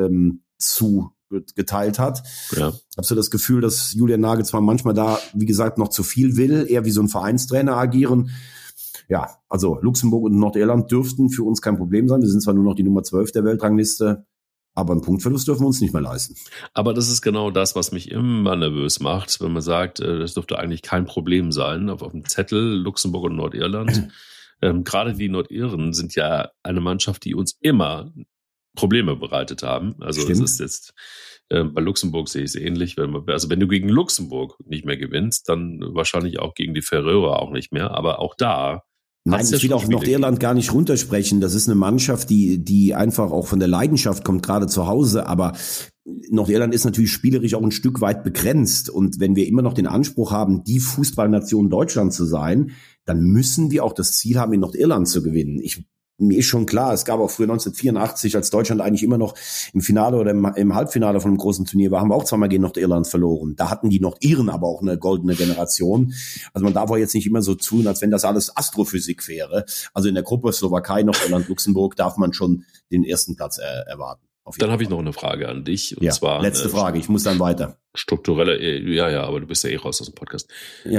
geteilt hat. Ja. Hast du das Gefühl, dass Julian Nagelsmann manchmal da, wie gesagt, noch zu viel will, eher wie so ein Vereinstrainer agieren? Ja, also Luxemburg und Nordirland dürften für uns kein Problem sein. Wir sind zwar nur noch die Nummer 12 der Weltrangliste, aber einen Punktverlust dürfen wir uns nicht mehr leisten. Aber das ist genau das, was mich immer nervös macht, wenn man sagt, das dürfte eigentlich kein Problem sein. Auf dem Zettel Luxemburg und Nordirland. Gerade die Nordiren sind ja eine Mannschaft, die uns immer Probleme bereitet haben. Also Stimmt. Es ist jetzt bei Luxemburg sehe ich es ähnlich. Wenn du gegen Luxemburg nicht mehr gewinnst, dann wahrscheinlich auch gegen die Färöer auch nicht mehr. Aber auch da. Nein, ich will auch Nordirland gar nicht runtersprechen. Das ist eine Mannschaft, die einfach auch von der Leidenschaft kommt, gerade zu Hause. Aber Nordirland ist natürlich spielerisch auch ein Stück weit begrenzt. Und wenn wir immer noch den Anspruch haben, die Fußballnation Deutschland zu sein, dann müssen wir auch das Ziel haben, in Nordirland zu gewinnen. Mir ist schon klar, es gab auch früher 1984, als Deutschland eigentlich immer noch im Finale oder im Halbfinale von einem großen Turnier war, haben wir auch 2-mal gegen Nordirland verloren. Da hatten die Nordiren aber auch eine goldene Generation. Also man darf auch jetzt nicht immer so tun, als wenn das alles Astrophysik wäre. Also in der Gruppe Slowakei, Nordirland, Luxemburg darf man schon den ersten Platz erwarten. Dann habe ich noch eine Frage an dich. Und zwar letzte Frage, ich muss dann weiter. Strukturelle, ja, aber du bist ja raus aus dem Podcast. Ja.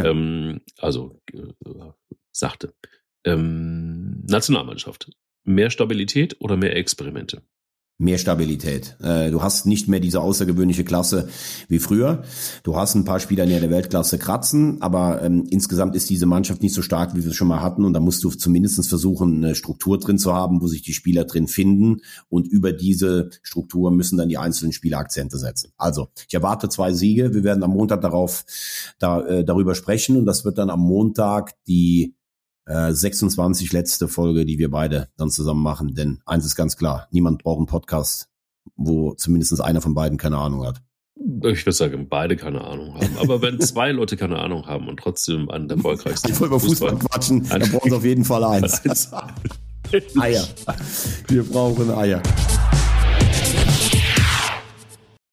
Sachte. Nationalmannschaft. Mehr Stabilität oder mehr Experimente? Mehr Stabilität. Du hast nicht mehr diese außergewöhnliche Klasse wie früher. Du hast ein paar Spieler in der Weltklasse kratzen, aber insgesamt ist diese Mannschaft nicht so stark, wie wir es schon mal hatten. Und da musst du zumindest versuchen, eine Struktur drin zu haben, wo sich die Spieler drin finden. Und über diese Struktur müssen dann die einzelnen Spieler Akzente setzen. Also, ich erwarte 2 Siege. Wir werden am Montag darüber sprechen. Und das wird dann am Montag die 26 letzte Folge, die wir beide dann zusammen machen. Denn eins ist ganz klar, niemand braucht einen Podcast, wo zumindest einer von beiden keine Ahnung hat. Ich würde sagen, beide keine Ahnung haben. Aber wenn 2 Leute keine Ahnung haben und trotzdem einen der erfolgreichsten Ich wollte über Fußball quatschen, da brauchen sie auf jeden Fall eins. Eier. Wir brauchen Eier.